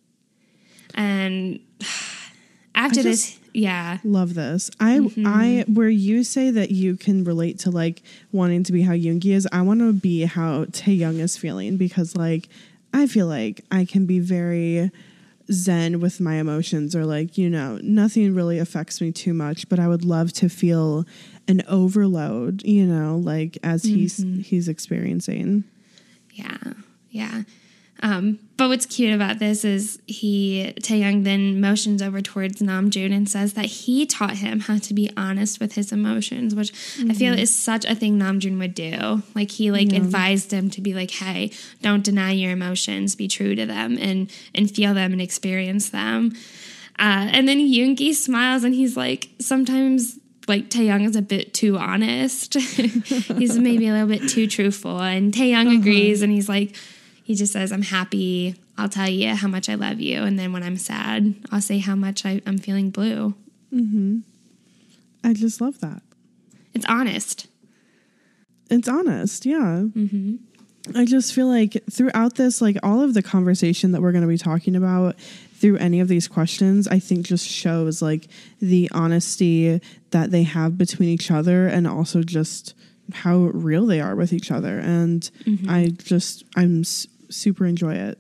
And after this, yeah. Love this. I where you say that you can relate to like wanting to be how Yoongi is, I want to be how Taeyang is feeling, because like I feel like I can be very zen with my emotions, or like, you know, nothing really affects me too much, but I would love to feel an overload, you know, like as he's experiencing. Yeah. Yeah. But what's cute about this is Taeyang then motions over towards Namjoon and says that he taught him how to be honest with his emotions, which I feel is such a thing Namjoon would do. Like he advised him to be like, hey, don't deny your emotions, be true to them and feel them and experience them. And then Yoongi smiles and he's like, sometimes like Taeyang is a bit too honest. He's maybe a little bit too truthful. And Taeyang agrees and he's like, he just says, I'm happy. I'll tell you how much I love you. And then when I'm sad, I'll say how much I'm feeling blue. Mm-hmm. I just love that. It's honest. It's honest, yeah. Mm-hmm. I just feel like throughout this, like all of the conversation that we're going to be talking about through any of these questions, I think just shows like the honesty that they have between each other, and also just how real they are with each other. And I'm super enjoy it.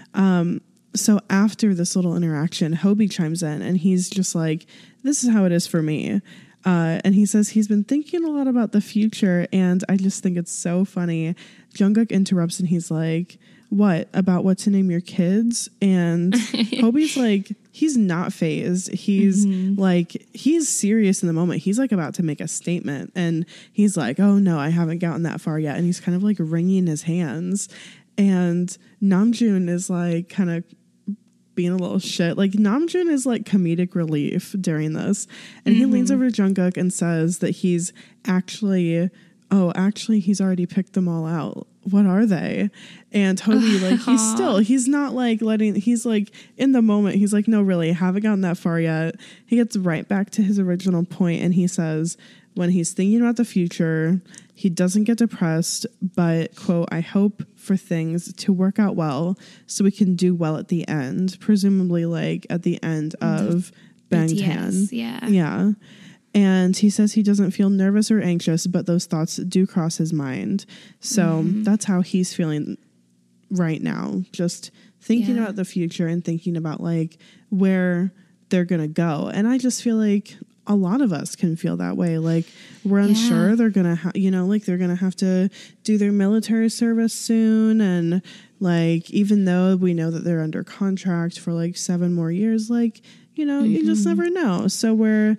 So after this little interaction, Hobie chimes in and he's just like, this is how it is for me. And he says he's been thinking a lot about the future, and I just think it's so funny. Jungkook interrupts and he's like, what about what to name your kids? And Hobie's like, he's not phased. He's like, he's serious in the moment. He's like about to make a statement, and he's like, oh no, I haven't gotten that far yet. And he's kind of like wringing his hands, and Namjoon is like kind of being a little shit. Like Namjoon is like comedic relief during this, and he leans over to Jungkook and says that he's actually he's already picked them all out. What are they? And Hobie, like, he's not like he's like in the moment, he's like, no, really, I haven't gotten that far yet. He gets right back to his original point, and he says when he's thinking about the future, he doesn't get depressed, but, quote, I hope for things to work out well so we can do well at the end, presumably like at the end of Bangtan. Yeah. And he says he doesn't feel nervous or anxious, but those thoughts do cross his mind. So that's how he's feeling right now. Just thinking about the future and thinking about like where they're going to go. And I just feel like a lot of us can feel that way. Like we're unsure they're going to, they're going to have to do their military service soon. And like, even though we know that they're under contract for like 7 more years, like, you just never know. So we're,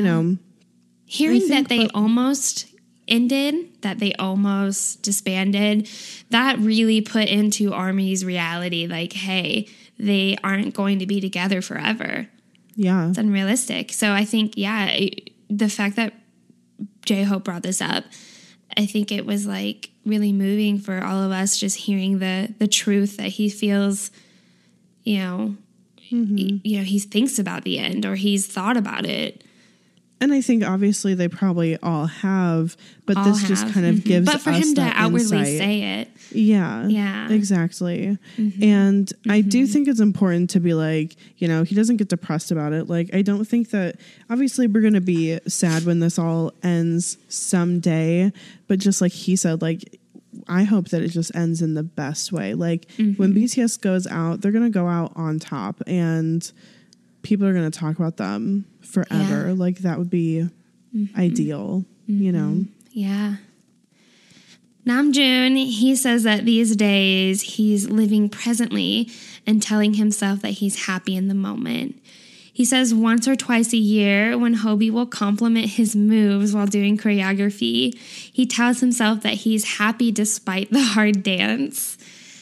hearing that they almost ended, that they almost disbanded, that really put into Army's reality, like, hey, they aren't going to be together forever. Yeah. It's unrealistic. So I think, the fact that J-Hope brought this up, I think it was like really moving for all of us, just hearing the truth that he feels, he thinks about the end, or he's thought about it. And I think obviously they probably all have, but this just kind of gives us that insight. But for him to outwardly say it. Yeah, exactly. And I do think it's important to be like, he doesn't get depressed about it. Like, I don't think that, obviously we're going to be sad when this all ends someday, but just like he said, like, I hope that it just ends in the best way. Like when BTS goes out, they're going to go out on top, and people are going to talk about them forever. Like that would be ideal, Yeah. Namjoon, he says that these days he's living presently and telling himself that he's happy in the moment. He says once or twice a year when Hobie will compliment his moves while doing choreography, he tells himself that he's happy despite the hard dance.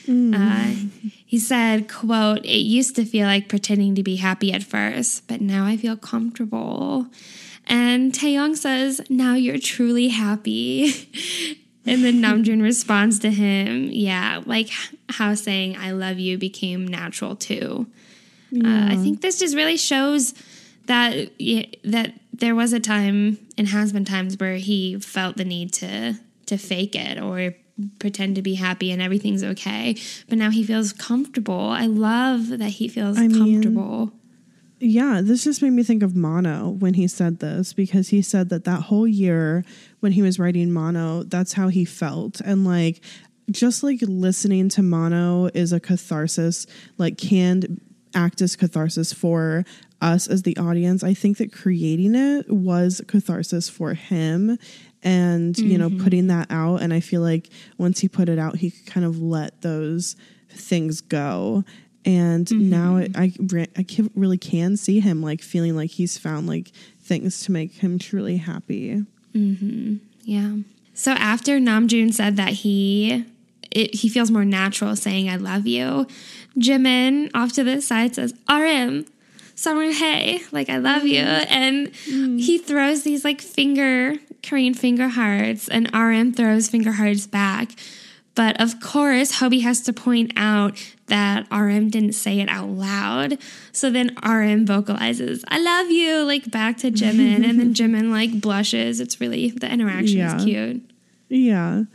He said, quote, "It used to feel like pretending to be happy at first, but now I feel comfortable." And Taeyong says, "Now you're truly happy." And then Namjoon responds to him, yeah, like how saying I love you became natural too. Yeah. I think this just really shows that there was a time and has been times where he felt the need to fake it or pretend to be happy and everything's okay. But now he feels comfortable. I love that he feels comfortable. Yeah, this just made me think of Mono when he said this, because he said that whole year when he was writing Mono, that's how he felt. And like, just like listening to Mono is a catharsis, like can act as catharsis for us as the audience. I think that creating it was catharsis for him and, you know, putting that out. And I feel like once he put it out, he could kind of let those things go. And now I really can see him like feeling like he's found like things to make him truly happy. Yeah. So after Namjoon said that he feels more natural saying I love you, Jimin off to the side says, RM, Summer, hey, like I love you. And he throws these like Korean finger hearts, and RM throws finger hearts back. But of course, Hobie has to point out that RM didn't say it out loud. So then RM vocalizes, I love you, like back to Jimin. And then Jimin like blushes. It's really, the interaction is cute. Yeah.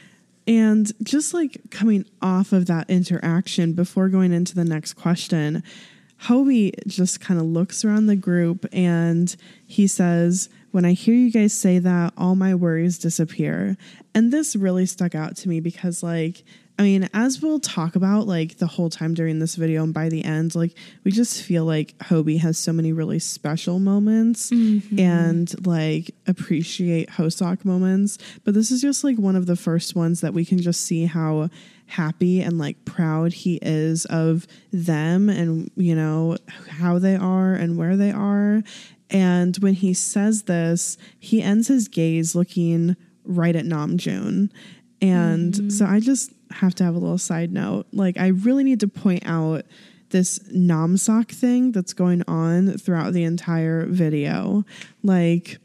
And just like coming off of that interaction before going into the next question, Hobie just kind of looks around the group and he says, when I hear you guys say that, all my worries disappear. And this really stuck out to me because, like, I mean, as we'll talk about, like, the whole time during this video and by the end, like, we just feel like Hobie has so many really special moments and, like, appreciate Hoseok moments. But this is just, like, one of the first ones that we can just see how happy and, like, proud he is of them and, you know, how they are and where they are. And when he says this, he ends his gaze looking right at Namjoon. And so I just have to have a little side note. Like, I really need to point out this Namseok thing that's going on throughout the entire video. Like,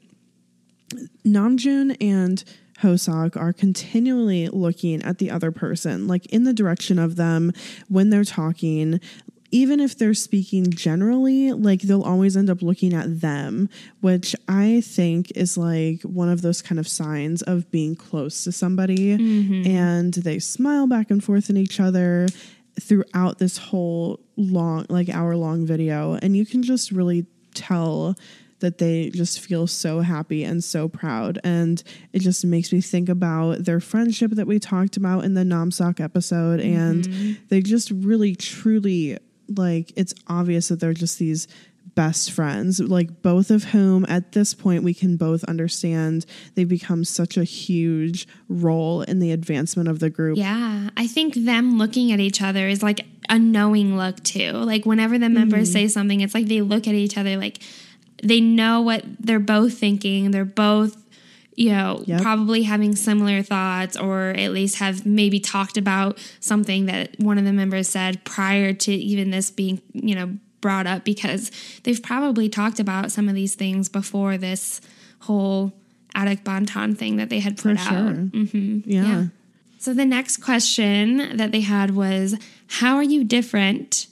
Namjoon and Hoseok are continually looking at the other person, like in the direction of them when they're talking. Even if they're speaking generally, like they'll always end up looking at them, which I think is like one of those kind of signs of being close to somebody. And they smile back and forth at each other throughout this whole long, like hour-long video. And you can just really tell that they just feel so happy and so proud. And it just makes me think about their friendship that we talked about in the Namseok episode. And they just really, truly, like, it's obvious that they're just these best friends, like both of whom at this point we can both understand they've become such a huge role in the advancement of the group. Yeah, I think them looking at each other is like a knowing look too. Like whenever the members say something, it's like they look at each other like they know what they're both thinking. They're both, you know, probably having similar thoughts, or at least have maybe talked about something that one of the members said prior to even this being, you know, brought up, because they've probably talked about some of these things before this whole Adak Bantan thing that they had put out. Yeah. So the next question that they had was, how are you different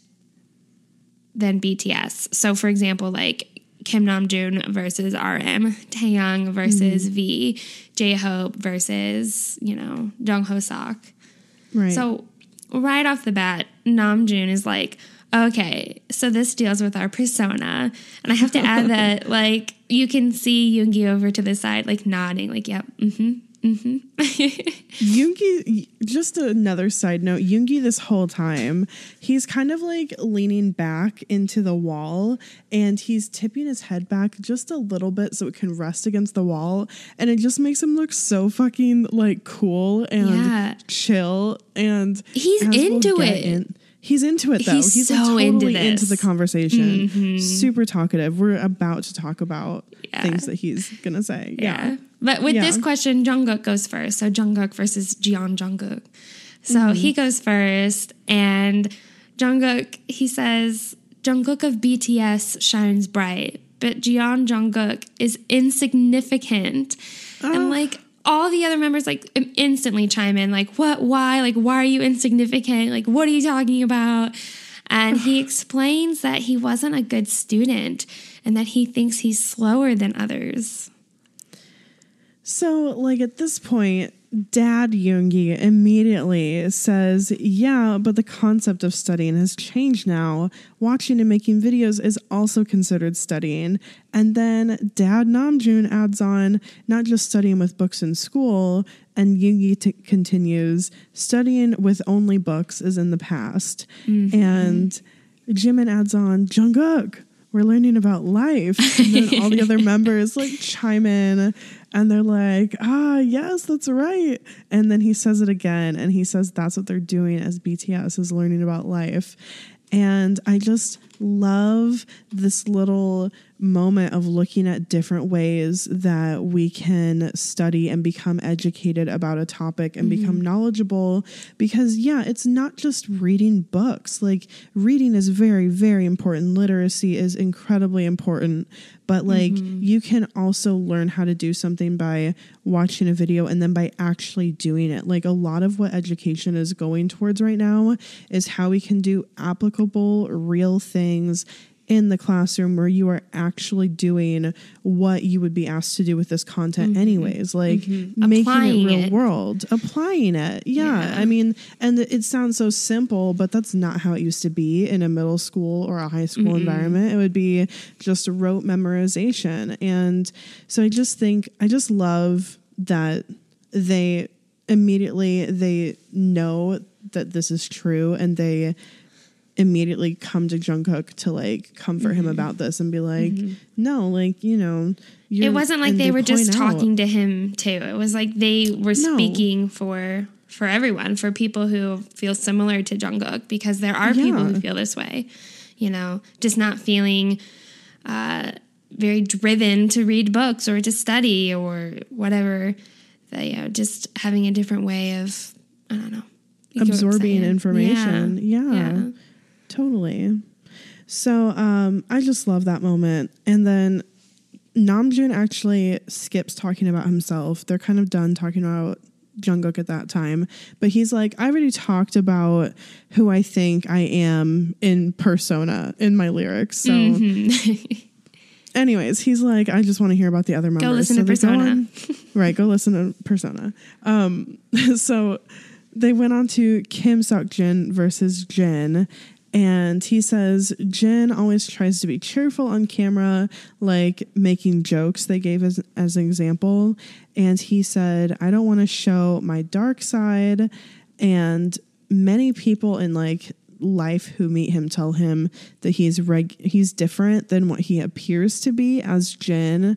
than BTS? So for example, like Kim Namjoon versus RM, Taeyong versus V, J-Hope versus, you know, Jung Hoseok. Right. So right off the bat, Namjoon is like, okay, so this deals with our persona. And I have to add that, like, you can see Yoongi over to the side, like, nodding, like, yep, Yoongi, just another side note, Yoongi this whole time, he's kind of like leaning back into the wall and he's tipping his head back just a little bit so it can rest against the wall. And it just makes him look so fucking like cool and chill. And he's into it. He's into it though. He's so like totally into the conversation. Super talkative. We're about to talk about things that he's gonna say. Yeah. But with this question, Jungkook goes first. So Jungkook versus Jeon Jungkook. So he goes first, and Jungkook, he says, Jungkook of BTS shines bright, but Jeon Jungkook is insignificant. And like all the other members like instantly chime in, like, what, why? Like, why are you insignificant? Like, what are you talking about? And he explains that he wasn't a good student and that he thinks he's slower than others. So, like, at this point, Dad Yoongi immediately says, yeah, but the concept of studying has changed now. Watching and making videos is also considered studying. And then Dad Namjoon adds on, not just studying with books in school. And Yoongi continues, studying with only books is in the past. And Jimin adds on, Jungkook, we're learning about life. And then all the other members like chime in and they're like, yes, that's right. And then he says it again. And he says that's what they're doing as BTS, is learning about life. And I just love this little moment of looking at different ways that we can study and become educated about a topic and become knowledgeable. Because, it's not just reading books. Like, reading is very, very important. Literacy is incredibly important. But, like, you can also learn how to do something by watching a video and then by actually doing it. Like, a lot of what education is going towards right now is how we can do applicable, real things in the classroom where you are actually doing what you would be asked to do with this content anyways, like making applying it real world, applying it. I mean, and it sounds so simple, but that's not how it used to be in a middle school or a high school environment. It would be just rote memorization. And so I just love that they know that this is true, and they immediately come to Jungkook to like comfort him about this and be like, no, like, it wasn't like they were just talking to him too. It was like they were speaking for everyone, for people who feel similar to Jungkook, because there are people who feel this way, just not feeling very driven to read books or to study or whatever. Just having a different way of, I don't know, absorbing information. Yeah. Totally. So I just love that moment. And then Namjoon actually skips talking about himself. They're kind of done talking about Jungkook at that time. But he's like, I already talked about who I think I am in persona in my lyrics. So anyways, he's like, I just want to hear about the other members. Go listen to Persona. Go listen to Persona. So they went on to Kim Seok-jin versus Jin. And he says, Jin always tries to be cheerful on camera, like making jokes, they gave as an example. And he said, I don't want to show my dark side. And many people in like life who meet him tell him that he's different than what he appears to be as Jin.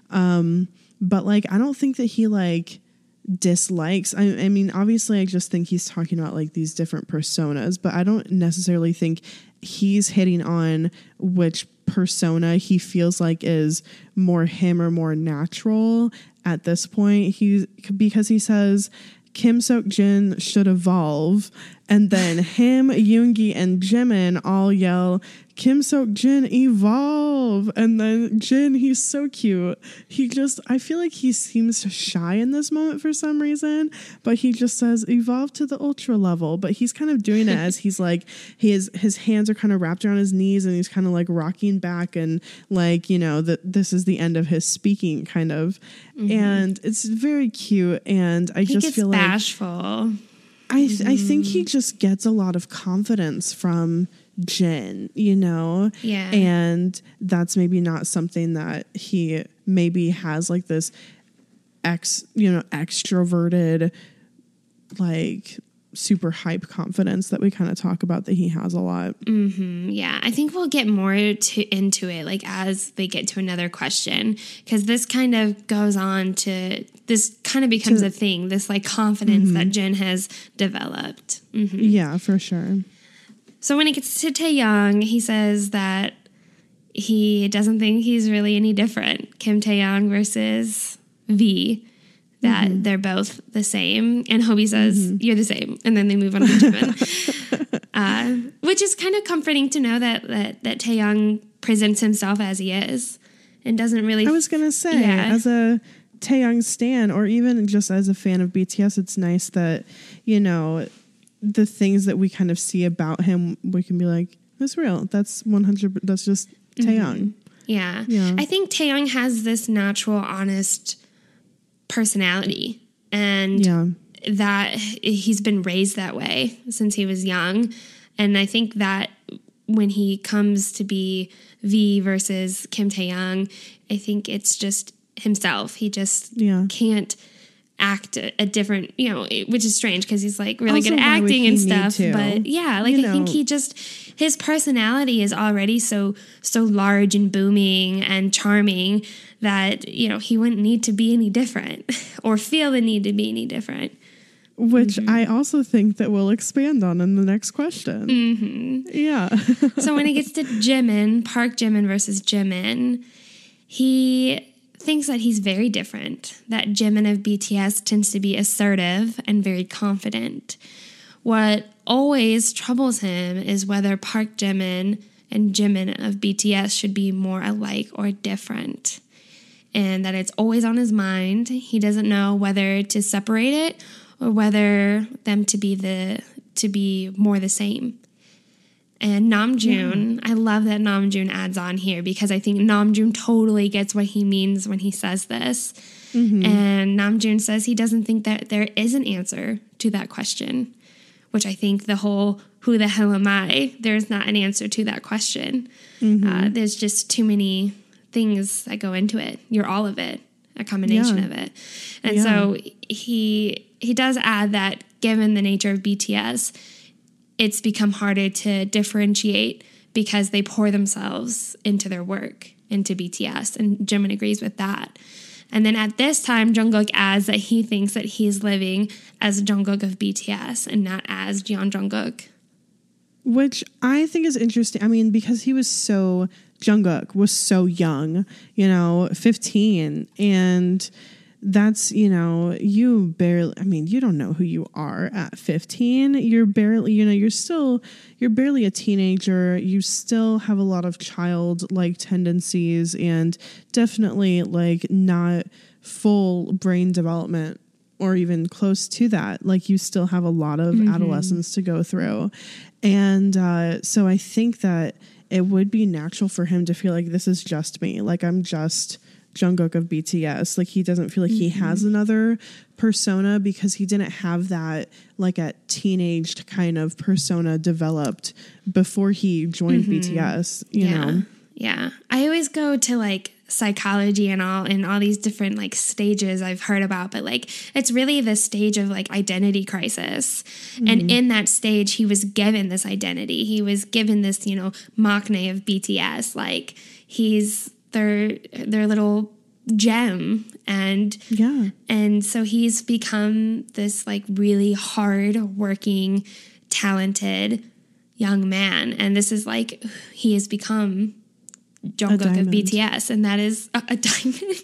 But like, I don't think that he like dislikes. I mean, obviously, I just think he's talking about like these different personas, but I don't necessarily think he's hitting on which persona he feels like is more him or more natural at this point. Because he says Kim Seok-jin should evolve, and then him, Yoongi, and Jimin all yell, Kim Seok-jin, evolve. And then Jin, he's so cute. I feel like he seems shy in this moment for some reason, but he just says, evolve to the ultra level. But he's kind of doing it as he's like, his hands are kind of wrapped around his knees and he's kind of like rocking back and like, that this is the end of his speaking kind of. And it's very cute. And I just feel bashful. I think he just gets a lot of confidence from Jin, and that's maybe not something that he maybe has like this extroverted, like super hype confidence that we kind of talk about that he has a lot. Yeah, I think we'll get more into it like as they get to another question, because this kind of goes on to, this kind of becomes a thing, this like confidence that Jin has developed. Yeah, for sure. So when it gets to Taeyang, he says that he doesn't think he's really any different. Kim Taeyang versus V, that they're both the same. And Hobie says, you're the same. And then they move on to Jimin. Which is kind of comforting to know that Taeyang presents himself as he is and doesn't really... I was going to say, as a Taeyang stan, or even just as a fan of BTS, it's nice that, you know, the things that we kind of see about him, we can be like, that's real. That's 100%. That's just Taeyang. Yeah. I think Taeyang has this natural, honest personality, and that he's been raised that way since he was young. And I think that when he comes to be V versus Kim Taeyang, I think it's just himself. He just can't act a different, you know, which is strange because he's like really good at acting and stuff. But yeah, like I think he just, his personality is already so large and booming and charming that, you know, he wouldn't need to be any different or feel the need to be any different. Which I also think that we'll expand on in the next question. Yeah. So when it gets to Jimin, Park Jimin versus Jimin, he thinks that he's very different, that Jimin of BTS tends to be assertive and very confident. What always troubles him is whether Park Jimin and Jimin of BTS should be more alike or different, and that it's always on his mind. He doesn't know whether to separate it or whether them to be more the same. And Namjoon, I love that Namjoon adds on here because I think Namjoon totally gets what he means when he says this. And Namjoon says he doesn't think that there is an answer to that question, which I think the whole who the hell am I? There's not an answer to that question. There's just too many things that go into it. You're all of it, a combination of it. And so he does add that given the nature of BTS, it's become harder to differentiate because they pour themselves into their work, into BTS. And Jimin agrees with that. And then at this time, Jungkook adds that he thinks that he's living as Jungkook of BTS and not as Jeon Jungkook. Which I think is interesting. I mean, because Jungkook was so young, 15. And that's, you don't know who you are at 15. You're barely, you're barely a teenager. You still have a lot of childlike tendencies and definitely like not full brain development or even close to that. Like you still have a lot of adolescence to go through. And so I think that it would be natural for him to feel like this is just me. Like I'm just Jungkook of BTS. Like he doesn't feel like he has another persona because he didn't have that like a teenaged kind of persona developed before he joined BTS, you know? Yeah. I always go to like psychology and all these different like stages I've heard about, but like it's really the stage of like identity crisis. And in that stage, he was given this identity. He was given this, maknae of BTS. Like he's their little gem, and so he's become this like really hard working, talented young man, and this is like he has become Jungkook of BTS, and that is a diamond.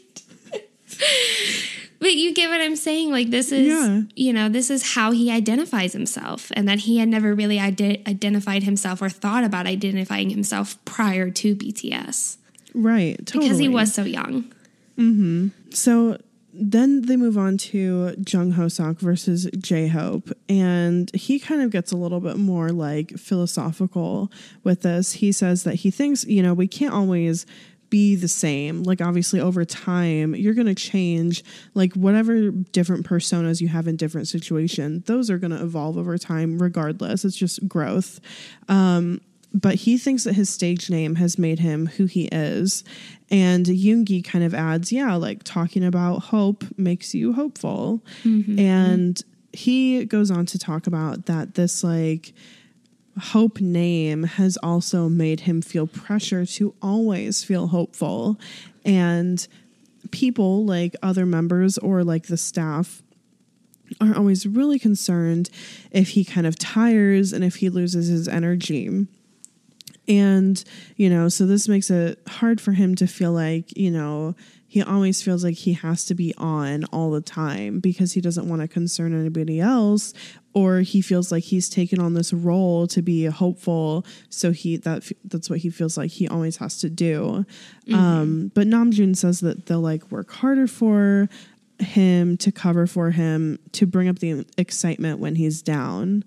But you get what I'm saying? Like this is, this is how he identifies himself, and that he had never really identified himself or thought about identifying himself prior to BTS. Right, totally. Because he was so young. So then they move on to Jung Ho-seok versus J-Hope, and he kind of gets a little bit more like philosophical with this. He says that he thinks, we can't always be the same. Like obviously over time, you're going to change, like whatever different personas you have in different situations, those are going to evolve over time regardless. It's just growth. But he thinks that his stage name has made him who he is. And Yoongi kind of adds, yeah, like talking about hope makes you hopeful. And he goes on to talk about that this like hope name has also made him feel pressure to always feel hopeful. And people like other members or like the staff are always really concerned if he kind of tires and if he loses his energy. And, you know, so this makes it hard for him to feel like, you know, he always feels like he has to be on all the time because he doesn't want to concern anybody else, or he feels like he's taken on this role to be hopeful. So that's what he feels like he always has to do. But Namjoon says that they'll like work harder for him, to cover for him, to bring up the excitement when he's down.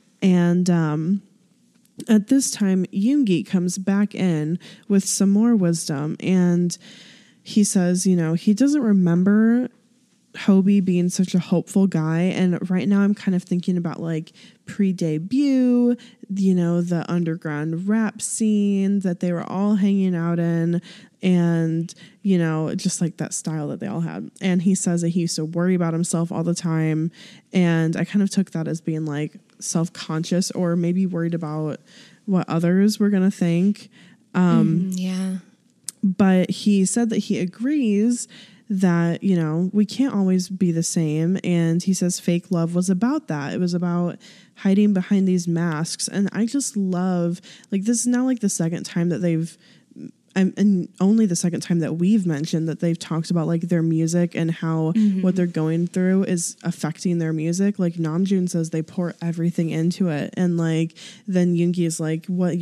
And, at this time, Yoongi comes back in with some more wisdom, and he says, you know, he doesn't remember Hobie being such a hopeful guy. And right now I'm kind of thinking about like pre-debut, you know, the underground rap scene that they were all hanging out in, and, you know, just like that style that they all had. And he says that he used to worry about himself all the time. And I kind of took that as being like self-conscious or maybe worried about what others were going to think. Yeah. But he said that he agrees that, you know, we can't always be the same. And he says fake love was about that. It was about hiding behind these masks. And I just love, like, this is now like the second time that they've, and only the second time that we've mentioned that they've talked about like their music and how what they're going through is affecting their music. Like Namjoon says they pour everything into it. And like, then Yoongi is like, what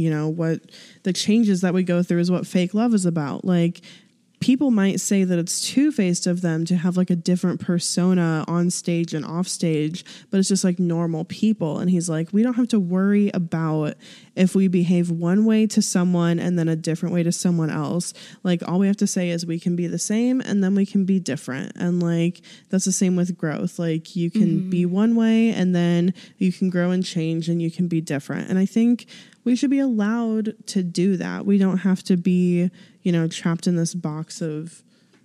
the changes that we go through is what fake love is about. Like, people might say that it's two-faced of them to have like a different persona on stage and off stage, but it's just like normal people. And he's like, we don't have to worry about if we behave one way to someone and then a different way to someone else. Like, all we have to say is we can be the same and then we can be different. And like, that's the same with growth. Like, you can be one way and then you can grow and change and you can be different. And I think we should be allowed to do that. We don't have to be, you know, trapped in this box of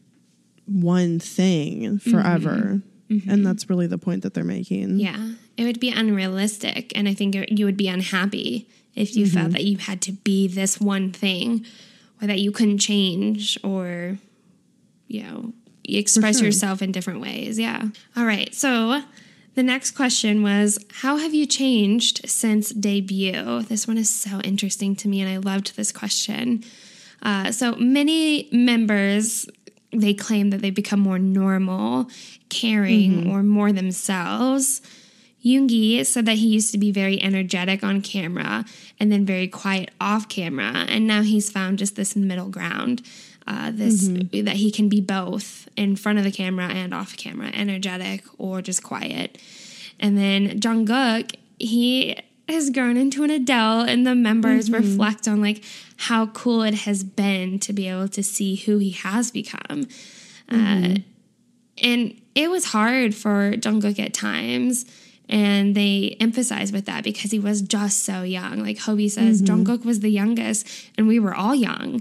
one thing forever. And that's really the point that they're making. Yeah. It would be unrealistic. And I think you would be unhappy if you felt that you had to be this one thing, or that you couldn't change, or, you know, express yourself in different ways. Yeah. All right. So the next question was, how have you changed since debut? This one is so interesting to me, and I loved this question. So many members, they claim that they've become more normal, caring, or more themselves. Yoongi said that he used to be very energetic on camera and then very quiet off camera, and now he's found just this middle ground, that he can be both in front of the camera and off camera, energetic or just quiet. And then Jungkook, he has grown into an adult, and the members reflect on like how cool it has been to be able to see who he has become. And it was hard for Jungkook at times, and they emphasize with that because he was just so young. Like Hobie says, Jungkook was the youngest and we were all young.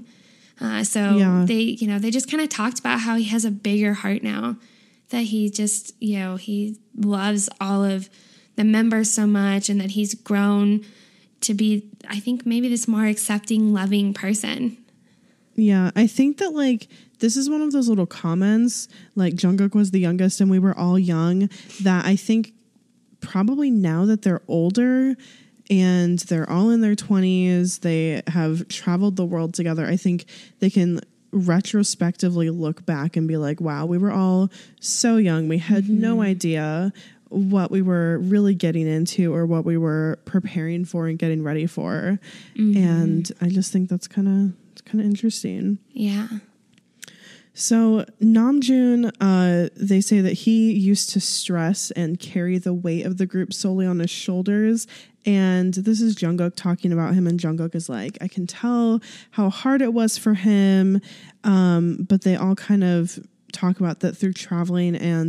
They just kind of talked about how he has a bigger heart now, that he just, you know, he loves all of the members so much, and that he's grown to be, I think, maybe this more accepting, loving person. Yeah, I think that like this is one of those little comments, like Jungkook was the youngest and we were all young, that I think probably now that they're older and they're all in their 20s, they have traveled the world together, I think they can retrospectively look back and be like, wow, we were all so young. We had no idea what we were really getting into or what we were preparing for and getting ready for. And I just think that's kind of interesting. Yeah. So Namjoon, they say that he used to stress and carry the weight of the group solely on his shoulders. And this is Jungkook talking about him, and Jungkook is like, I can tell how hard it was for him. But they all kind of talk about that through traveling and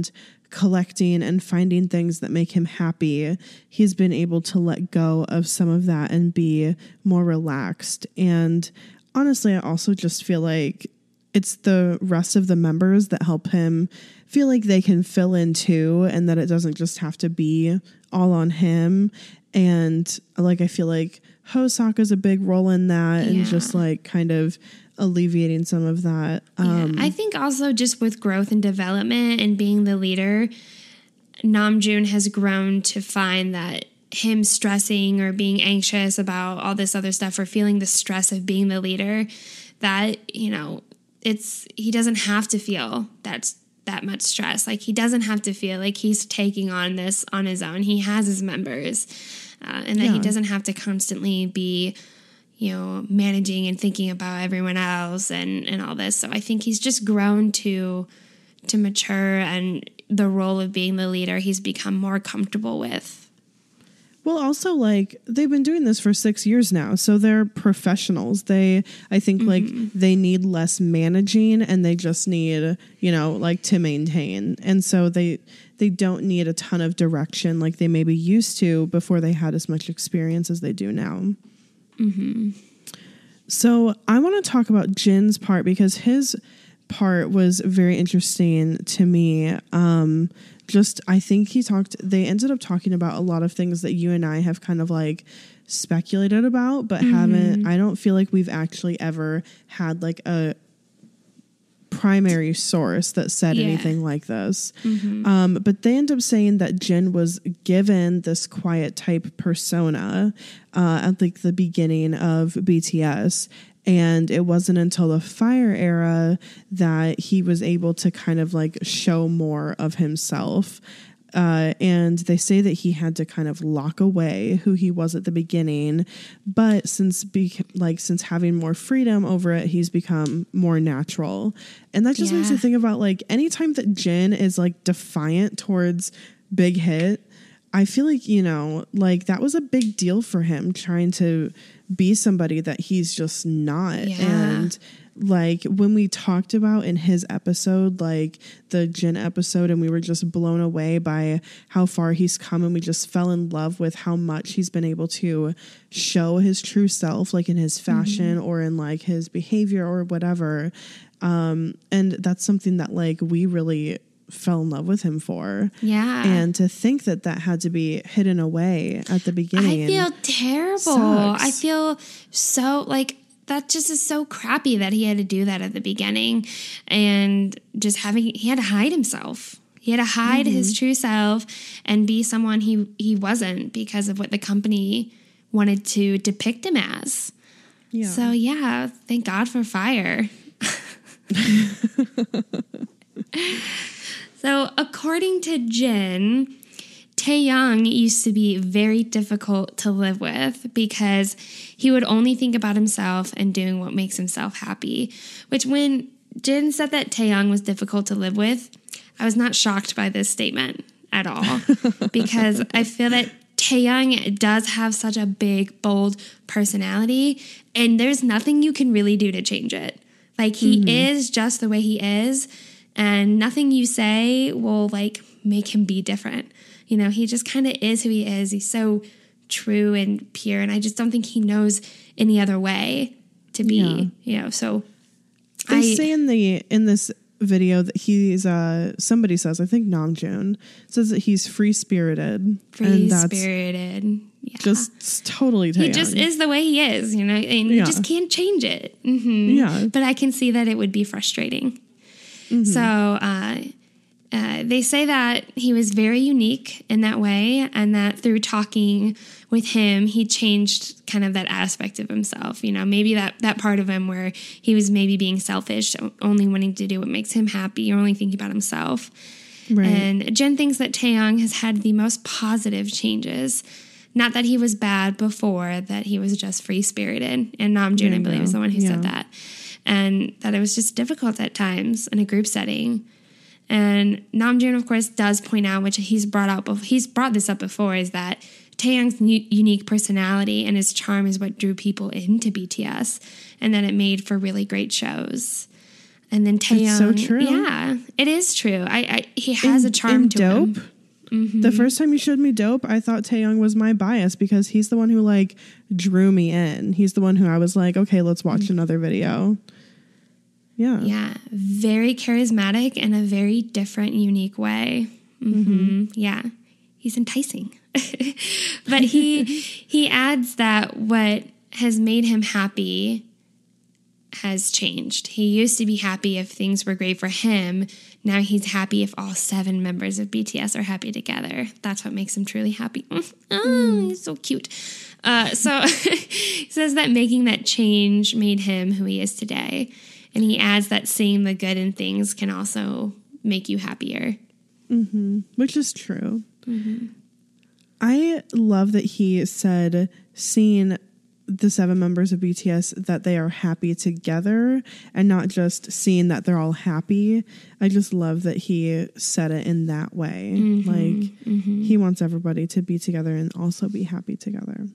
collecting and finding things that make him happy, he's been able to let go of some of that and be more relaxed. And honestly, I also just feel like it's the rest of the members that help him feel like they can fill in too, and that it doesn't just have to be all on him. And like, I feel like Hosaka's a big role in that, and just like kind of alleviating some of that. I think also just with growth and development and being the leader, Namjoon has grown to find that him stressing or being anxious about all this other stuff or feeling the stress of being the leader, that, you know, he doesn't have to feel that much stress. Like, he doesn't have to feel like he's taking on this on his own. He has his members, and that he doesn't have to constantly be, you know, managing and thinking about everyone else and all this. So I think he's just grown to mature, and the role of being the leader he's become more comfortable with. Well, also, like, they've been doing this for 6 years now, so they're professionals. I think, like, they need less managing, and they just need, you know, like, to maintain. And so they don't need a ton of direction like they maybe used to before they had as much experience as they do now. Mm-hmm. So I want to talk about Jin's part, because his part was very interesting to me. I think they ended up talking about a lot of things that you and I have kind of like speculated about, but I don't feel like we've actually ever had like a primary source that said anything like this. But they end up saying that Jin was given this quiet type persona at like the beginning of BTS. And it wasn't until the Fire era that he was able to kind of like show more of himself. And they say that he had to kind of lock away who he was at the beginning. But since having more freedom over it, he's become more natural. And that just makes me think about like anytime that Jin is like defiant towards Big Hit, I feel like, you know, like that was a big deal for him, trying to be somebody that he's just not. And like when we talked about in his episode, like the Jin episode, and we were just blown away by how far he's come, and we just fell in love with how much he's been able to show his true self, like in his fashion or in like his behavior or whatever. And that's something that like we really fell in love with him for. And to think that had to be hidden away at the beginning. I feel terrible. Sucks. I feel so like that just is so crappy that he had to do that at the beginning, and just he had to hide himself. He had to hide his true self and be someone he wasn't, because of what the company wanted to depict him as. So thank God for Fire. So according to Jin, Taeyang used to be very difficult to live with because he would only think about himself and doing what makes himself happy. Which, when Jin said that Taeyang was difficult to live with, I was not shocked by this statement at all, because I feel that Taeyang does have such a big, bold personality, and there's nothing you can really do to change it. Like, he is just the way he is, and nothing you say will like make him be different. You know, he just kind of is who he is. He's so true and pure, and I just don't think he knows any other way to be. You know, so they say in this video that he's somebody says, I think Namjoon says that he's free spirited. Just totally Taeyang. He just is the way he is, you know, and you just can't change it. But I can see that it would be frustrating. So they say that he was very unique in that way, and that through talking with him, he changed kind of that aspect of himself. You know, maybe that part of him where he was maybe being selfish, only wanting to do what makes him happy, or only thinking about himself. Right. And Jin thinks that Taeyang has had the most positive changes. Not that he was bad before, that he was just free-spirited. And Namjoon, I believe, is the one who said that. And that it was just difficult at times in a group setting. And Namjoon, of course, does point out, which he's brought this up before, is that Taeyang's unique personality and his charm is what drew people into BTS, and that it made for really great shows. And then Taeyong. It's so true. Yeah, it is true. He has a charm to Dope, him. Mm-hmm. The first time you showed me Dope, I thought Taeyong was my bias because he's the one who like drew me in. He's the one who I was like, okay, let's watch another video. Yeah. Yeah. Very charismatic in a very different, unique way. Yeah. He's enticing. But he adds that what has made him happy has changed. He used to be happy if things were great for him. Now he's happy if all 7 members of BTS are happy together. That's what makes him truly happy. Oh, he's so cute. So he says that making that change made him who he is today. And he adds that seeing the good in things can also make you happier. Which is true. I love that he said seeing the 7 members of BTS that they are happy together and not just seeing that they're all happy. I just love that he said it in that way. He wants everybody to be together and also be happy together.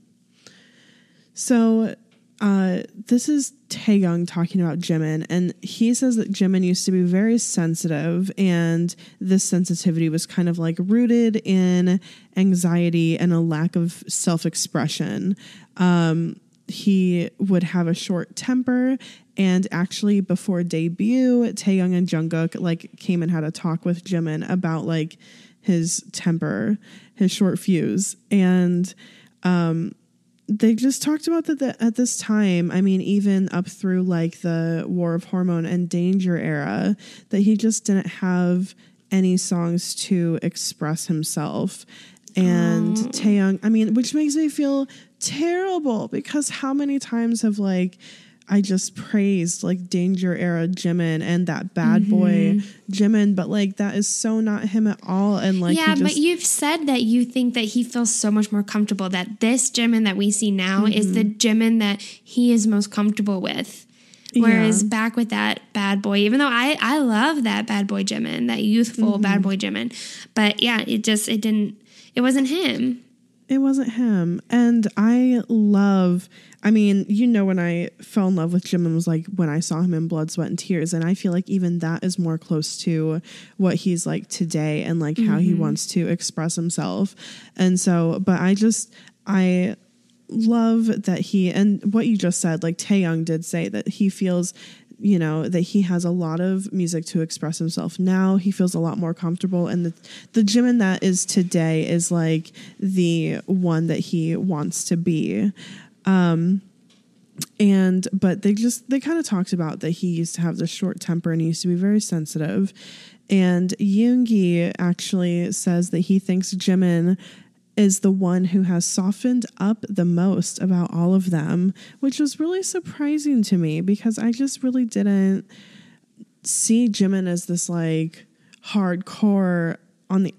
So this is Taeyong talking about Jimin, and he says that Jimin used to be very sensitive, and this sensitivity was kind of like rooted in anxiety and a lack of self-expression. He would have a short temper, and actually before debut, Taeyong and Jungkook like came and had a talk with Jimin about like his temper, his short fuse, and they just talked about that at this time. I mean, even up through like the War of Hormone and Danger era, that he just didn't have any songs to express himself. And Taeyong, I mean, which makes me feel terrible because how many times have like I just praised like Danger era Jimin and that bad boy Jimin, but like that is so not him at all. And like, but you've said that you think that he feels so much more comfortable, that this Jimin that we see now is the Jimin that he is most comfortable with. Whereas back with that bad boy, even though I love that bad boy Jimin, that youthful bad boy Jimin, but yeah, it wasn't him. It wasn't him. And I mean, you know, when I fell in love with Jimin was like when I saw him in Blood, Sweat, and Tears. And I feel like even that is more close to what he's like today and like how he wants to express himself. And so, but I love that and what you just said, like Taeyong did say that he feels, you know, that he has a lot of music to express himself now. He feels a lot more comfortable. And the Jimin that is today is like the one that he wants to be. But they kind of talked about that he used to have this short temper and he used to be very sensitive. And Yoongi actually says that he thinks Jimin is the one who has softened up the most about all of them, which was really surprising to me because I just really didn't see Jimin as this like hardcore on the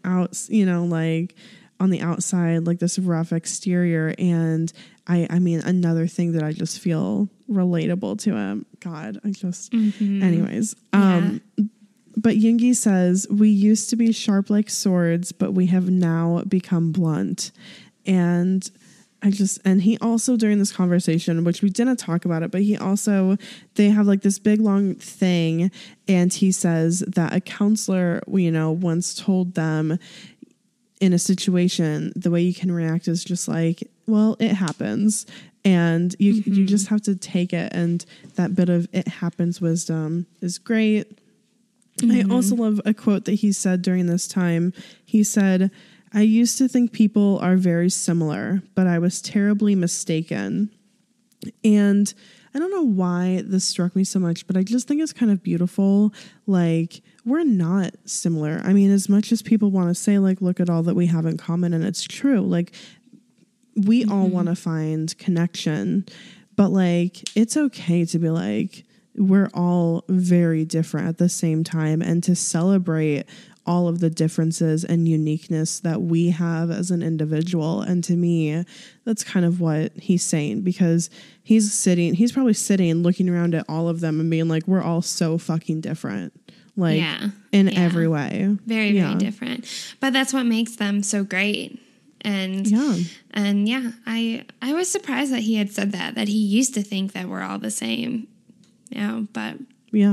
outside, like this rough exterior. And I mean, another thing that I just feel relatable to him. God, anyways. But Yoongi says, we used to be sharp like swords, but we have now become blunt. And he also during this conversation, which we didn't talk about it, but they have like this big long thing. And he says that a counselor, you know, once told them in a situation, the way you can react is just like, well, it happens. And you just have to take it. And that bit of it happens wisdom is great. I also love a quote that he said during this time. He said, I used to think people are very similar, but I was terribly mistaken. And I don't know why this struck me so much, but I just think it's kind of beautiful. Like, we're not similar. I mean, as much as people want to say, like, look at all that we have in common, and it's true. Like, we all want to find connection, but like, it's okay to be like, we're all very different at the same time, and to celebrate all of the differences and uniqueness that we have as an individual. And to me, that's kind of what he's saying, because he's probably sitting looking around at all of them and being like, we're all so fucking different. Like in every way. Very, very different. But that's what makes them so great. And I was surprised that he had said that he used to think that we're all the same. Yeah, but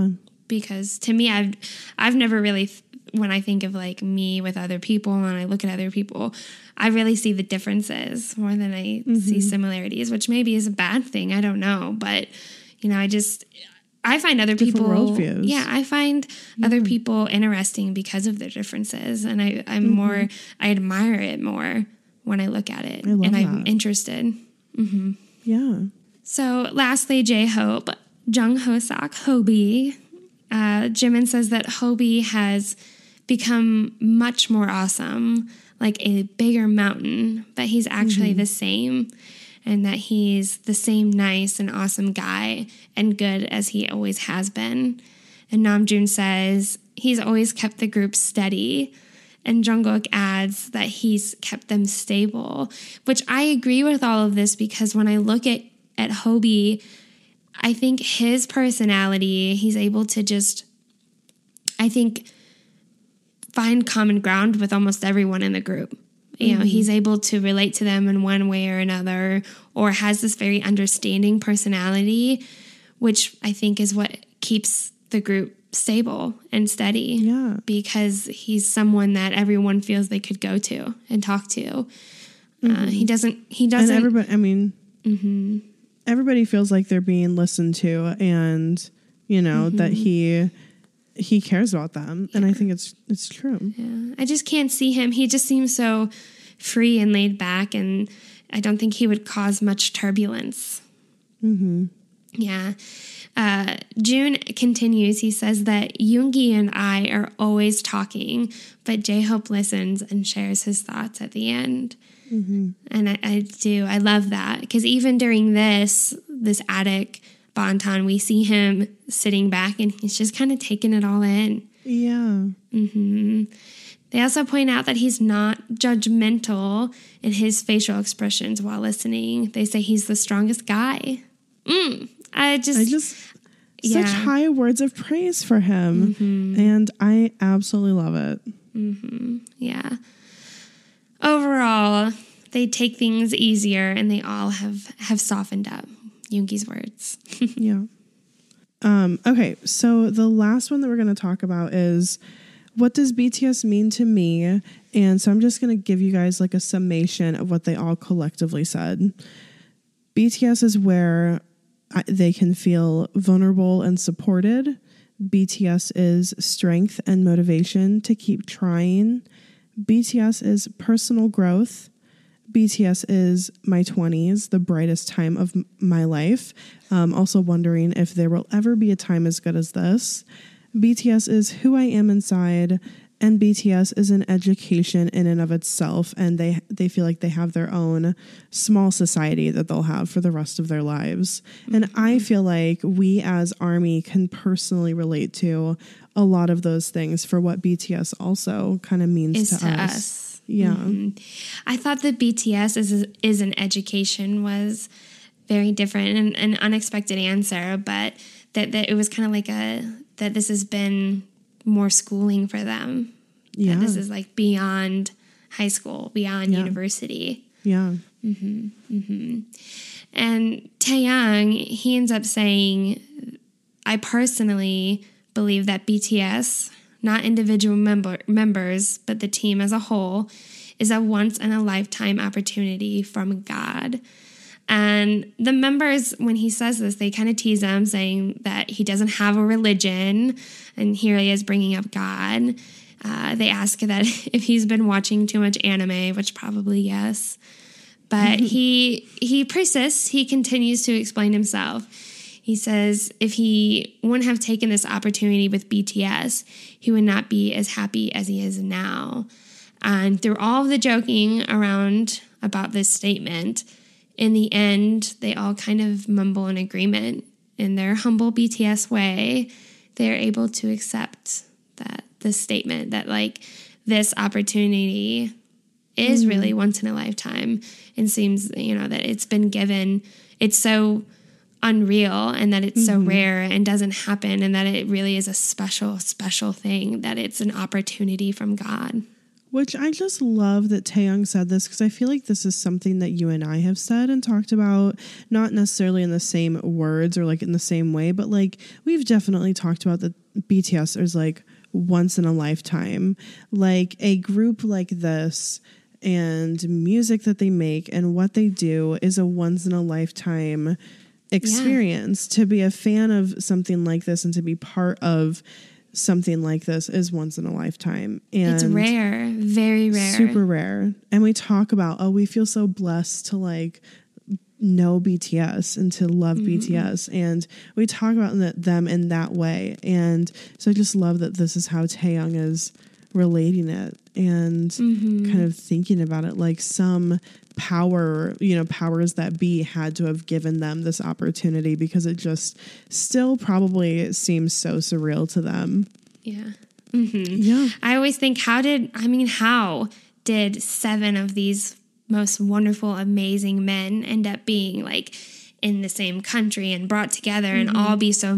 because to me, I've never really, when I think of like me with other people and I look at other people, I really see the differences more than I see similarities, which maybe is a bad thing. I don't know. But, you know, I find other Different people, worldviews. yeah, I find other people interesting because of their differences. And I'm more, I admire it more when I look at it and I'm interested. Yeah. So lastly, J-Hope, Jung Hosak, Hobie. Jimin says that Hobie has become much more awesome, like a bigger mountain, but he's actually the same, and that he's the same nice and awesome guy and good as he always has been. And Namjoon says he's always kept the group steady. And Jungkook adds that he's kept them stable, which I agree with all of this because when I look at Hobie, I think his personality, he's able to just, I think, find common ground with almost everyone in the group. You know, he's able to relate to them in one way or another, or has this very understanding personality, which I think is what keeps the group stable and steady. Yeah. Because he's someone that everyone feels they could go to and talk to. He doesn't. And everybody, I mean, everybody feels like they're being listened to, and you know that he cares about them, and I think it's true. Yeah, I just can't see him. He just seems so free and laid back, and I don't think he would cause much turbulence. Yeah. June continues. He says that Yoongi and I are always talking, but J-Hope listens and shares his thoughts at the end. And I love that, because even during this attic Bantan, we see him sitting back and he's just kind of taking it all in. Yeah. They also point out that he's not judgmental in his facial expressions while listening. They say he's the strongest guy. Such high words of praise for him. And I absolutely love it. Yeah. Overall, they take things easier and they all have softened up. Yoongi's words. Yeah. Okay, so the last one that we're going to talk about is, what does BTS mean to me? And so I'm just going to give you guys like a summation of what they all collectively said. BTS is where they can feel vulnerable and supported. BTS is strength and motivation to keep trying. BTS is personal growth. BTS is my 20s, the brightest time of my life. Also wondering if there will ever be a time as good as this. BTS is who I am inside, and BTS is an education in and of itself, and they feel like they have their own small society that they'll have for the rest of their lives. And I feel like we as ARMY can personally relate to a lot of those things for what BTS also kind of means to us. Yeah. I thought that BTS is an education was very different and an unexpected answer, but that it was kind of like that this has been more schooling for them. Yeah. That this is like beyond high school, beyond university. Yeah. And Taeyang, he ends up saying, I personally believe that BTS, not individual members, but the team as a whole, is a once-in-a-lifetime opportunity from God. And the members, when he says this, they kind of tease him, saying that he doesn't have a religion, and here he is bringing up God. They ask that if he's been watching too much anime, which probably yes. But he persists. He continues to explain himself. He says if he wouldn't have taken this opportunity with BTS, he would not be as happy as he is now. And through all of the joking around about this statement, in the end, they all kind of mumble in agreement. In their humble BTS way, they're able to accept this statement that like this opportunity is really once in a lifetime, and seems, that it's been given. It's so unreal, and that it's so rare and doesn't happen, and that it really is a special, special thing, that it's an opportunity from God. Which I just love that Taeyong said this, because I feel like this is something that you and I have said and talked about, not necessarily in the same words or like in the same way, but like we've definitely talked about that BTS is like once in a lifetime. Like a group like this and music that they make and what they do is a once in a lifetime experience. To be a fan of something like this and to be part of something like this is once in a lifetime. And it's rare, very rare. Super rare. And we talk about, we feel so blessed to like know BTS and to love BTS. And we talk about them in that way. And so I just love that this is how Taeyong is relating it and kind of thinking about it like some power, powers that be had to have given them this opportunity, because it just still probably seems so surreal to them. Yeah. Yeah. I always think, how did 7 of these most wonderful, amazing men end up being like in the same country and brought together and all be so,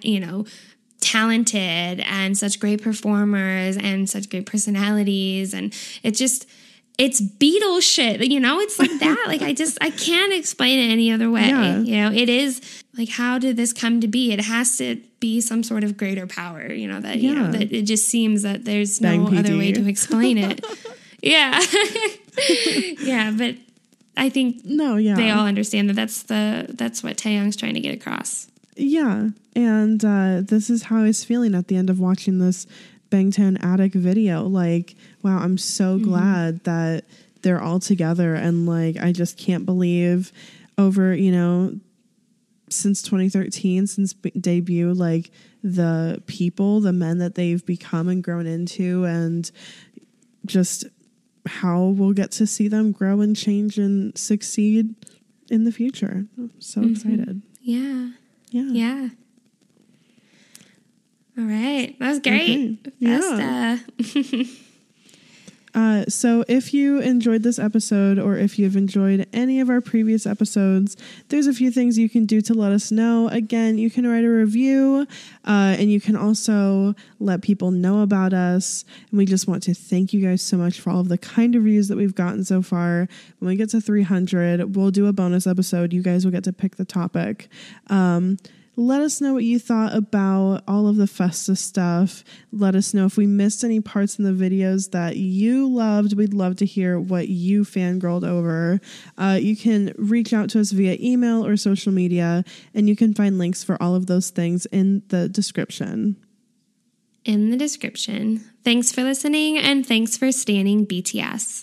talented and such great performers and such great personalities? And it's Beatles shit, it's like that. Like I can't explain it any other way. Yeah. It is like, how did this come to be? It has to be some sort of greater power, that it just seems that there's Bang no PD. other way to explain it. Yeah. Yeah. But I think they all understand that that's what Taeyong's trying to get across. Yeah. And this is how I was feeling at the end of watching this Bangtan Attic video. Like, wow, I'm so glad that they're all together. And like, I just can't believe over, since 2013, since debut, like the men that they've become and grown into, and just how we'll get to see them grow and change and succeed in the future. I'm so excited. Yeah. Yeah. Yeah. All right. That was great. Okay. Yeah. Festa. So if you enjoyed this episode, or if you've enjoyed any of our previous episodes, there's a few things you can do to let us know. Again, you can write a review, and you can also let people know about us. And we just want to thank you guys so much for all of the kind reviews that we've gotten so far. When we get to 300, we'll do a bonus episode. You guys will get to pick the topic. Let us know what you thought about all of the Festa stuff. Let us know if we missed any parts in the videos that you loved. We'd love to hear what you fangirled over. You can reach out to us via email or social media, and you can find links for all of those things in the description. Thanks for listening, and thanks for standing BTS.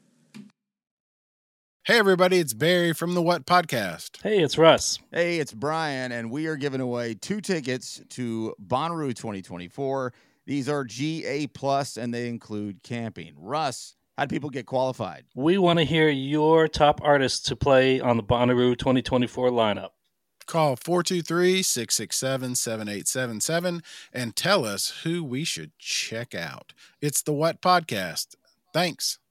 Hey, everybody, it's Barry from the What Podcast. Hey, it's Russ. Hey, it's Brian, and we are giving away 2 tickets to Bonnaroo 2024. These are GA+, and they include camping. Russ, how do people get qualified? We want to hear your top artists to play on the Bonnaroo 2024 lineup. Call 423-667-7877 and tell us who we should check out. It's the What Podcast. Thanks.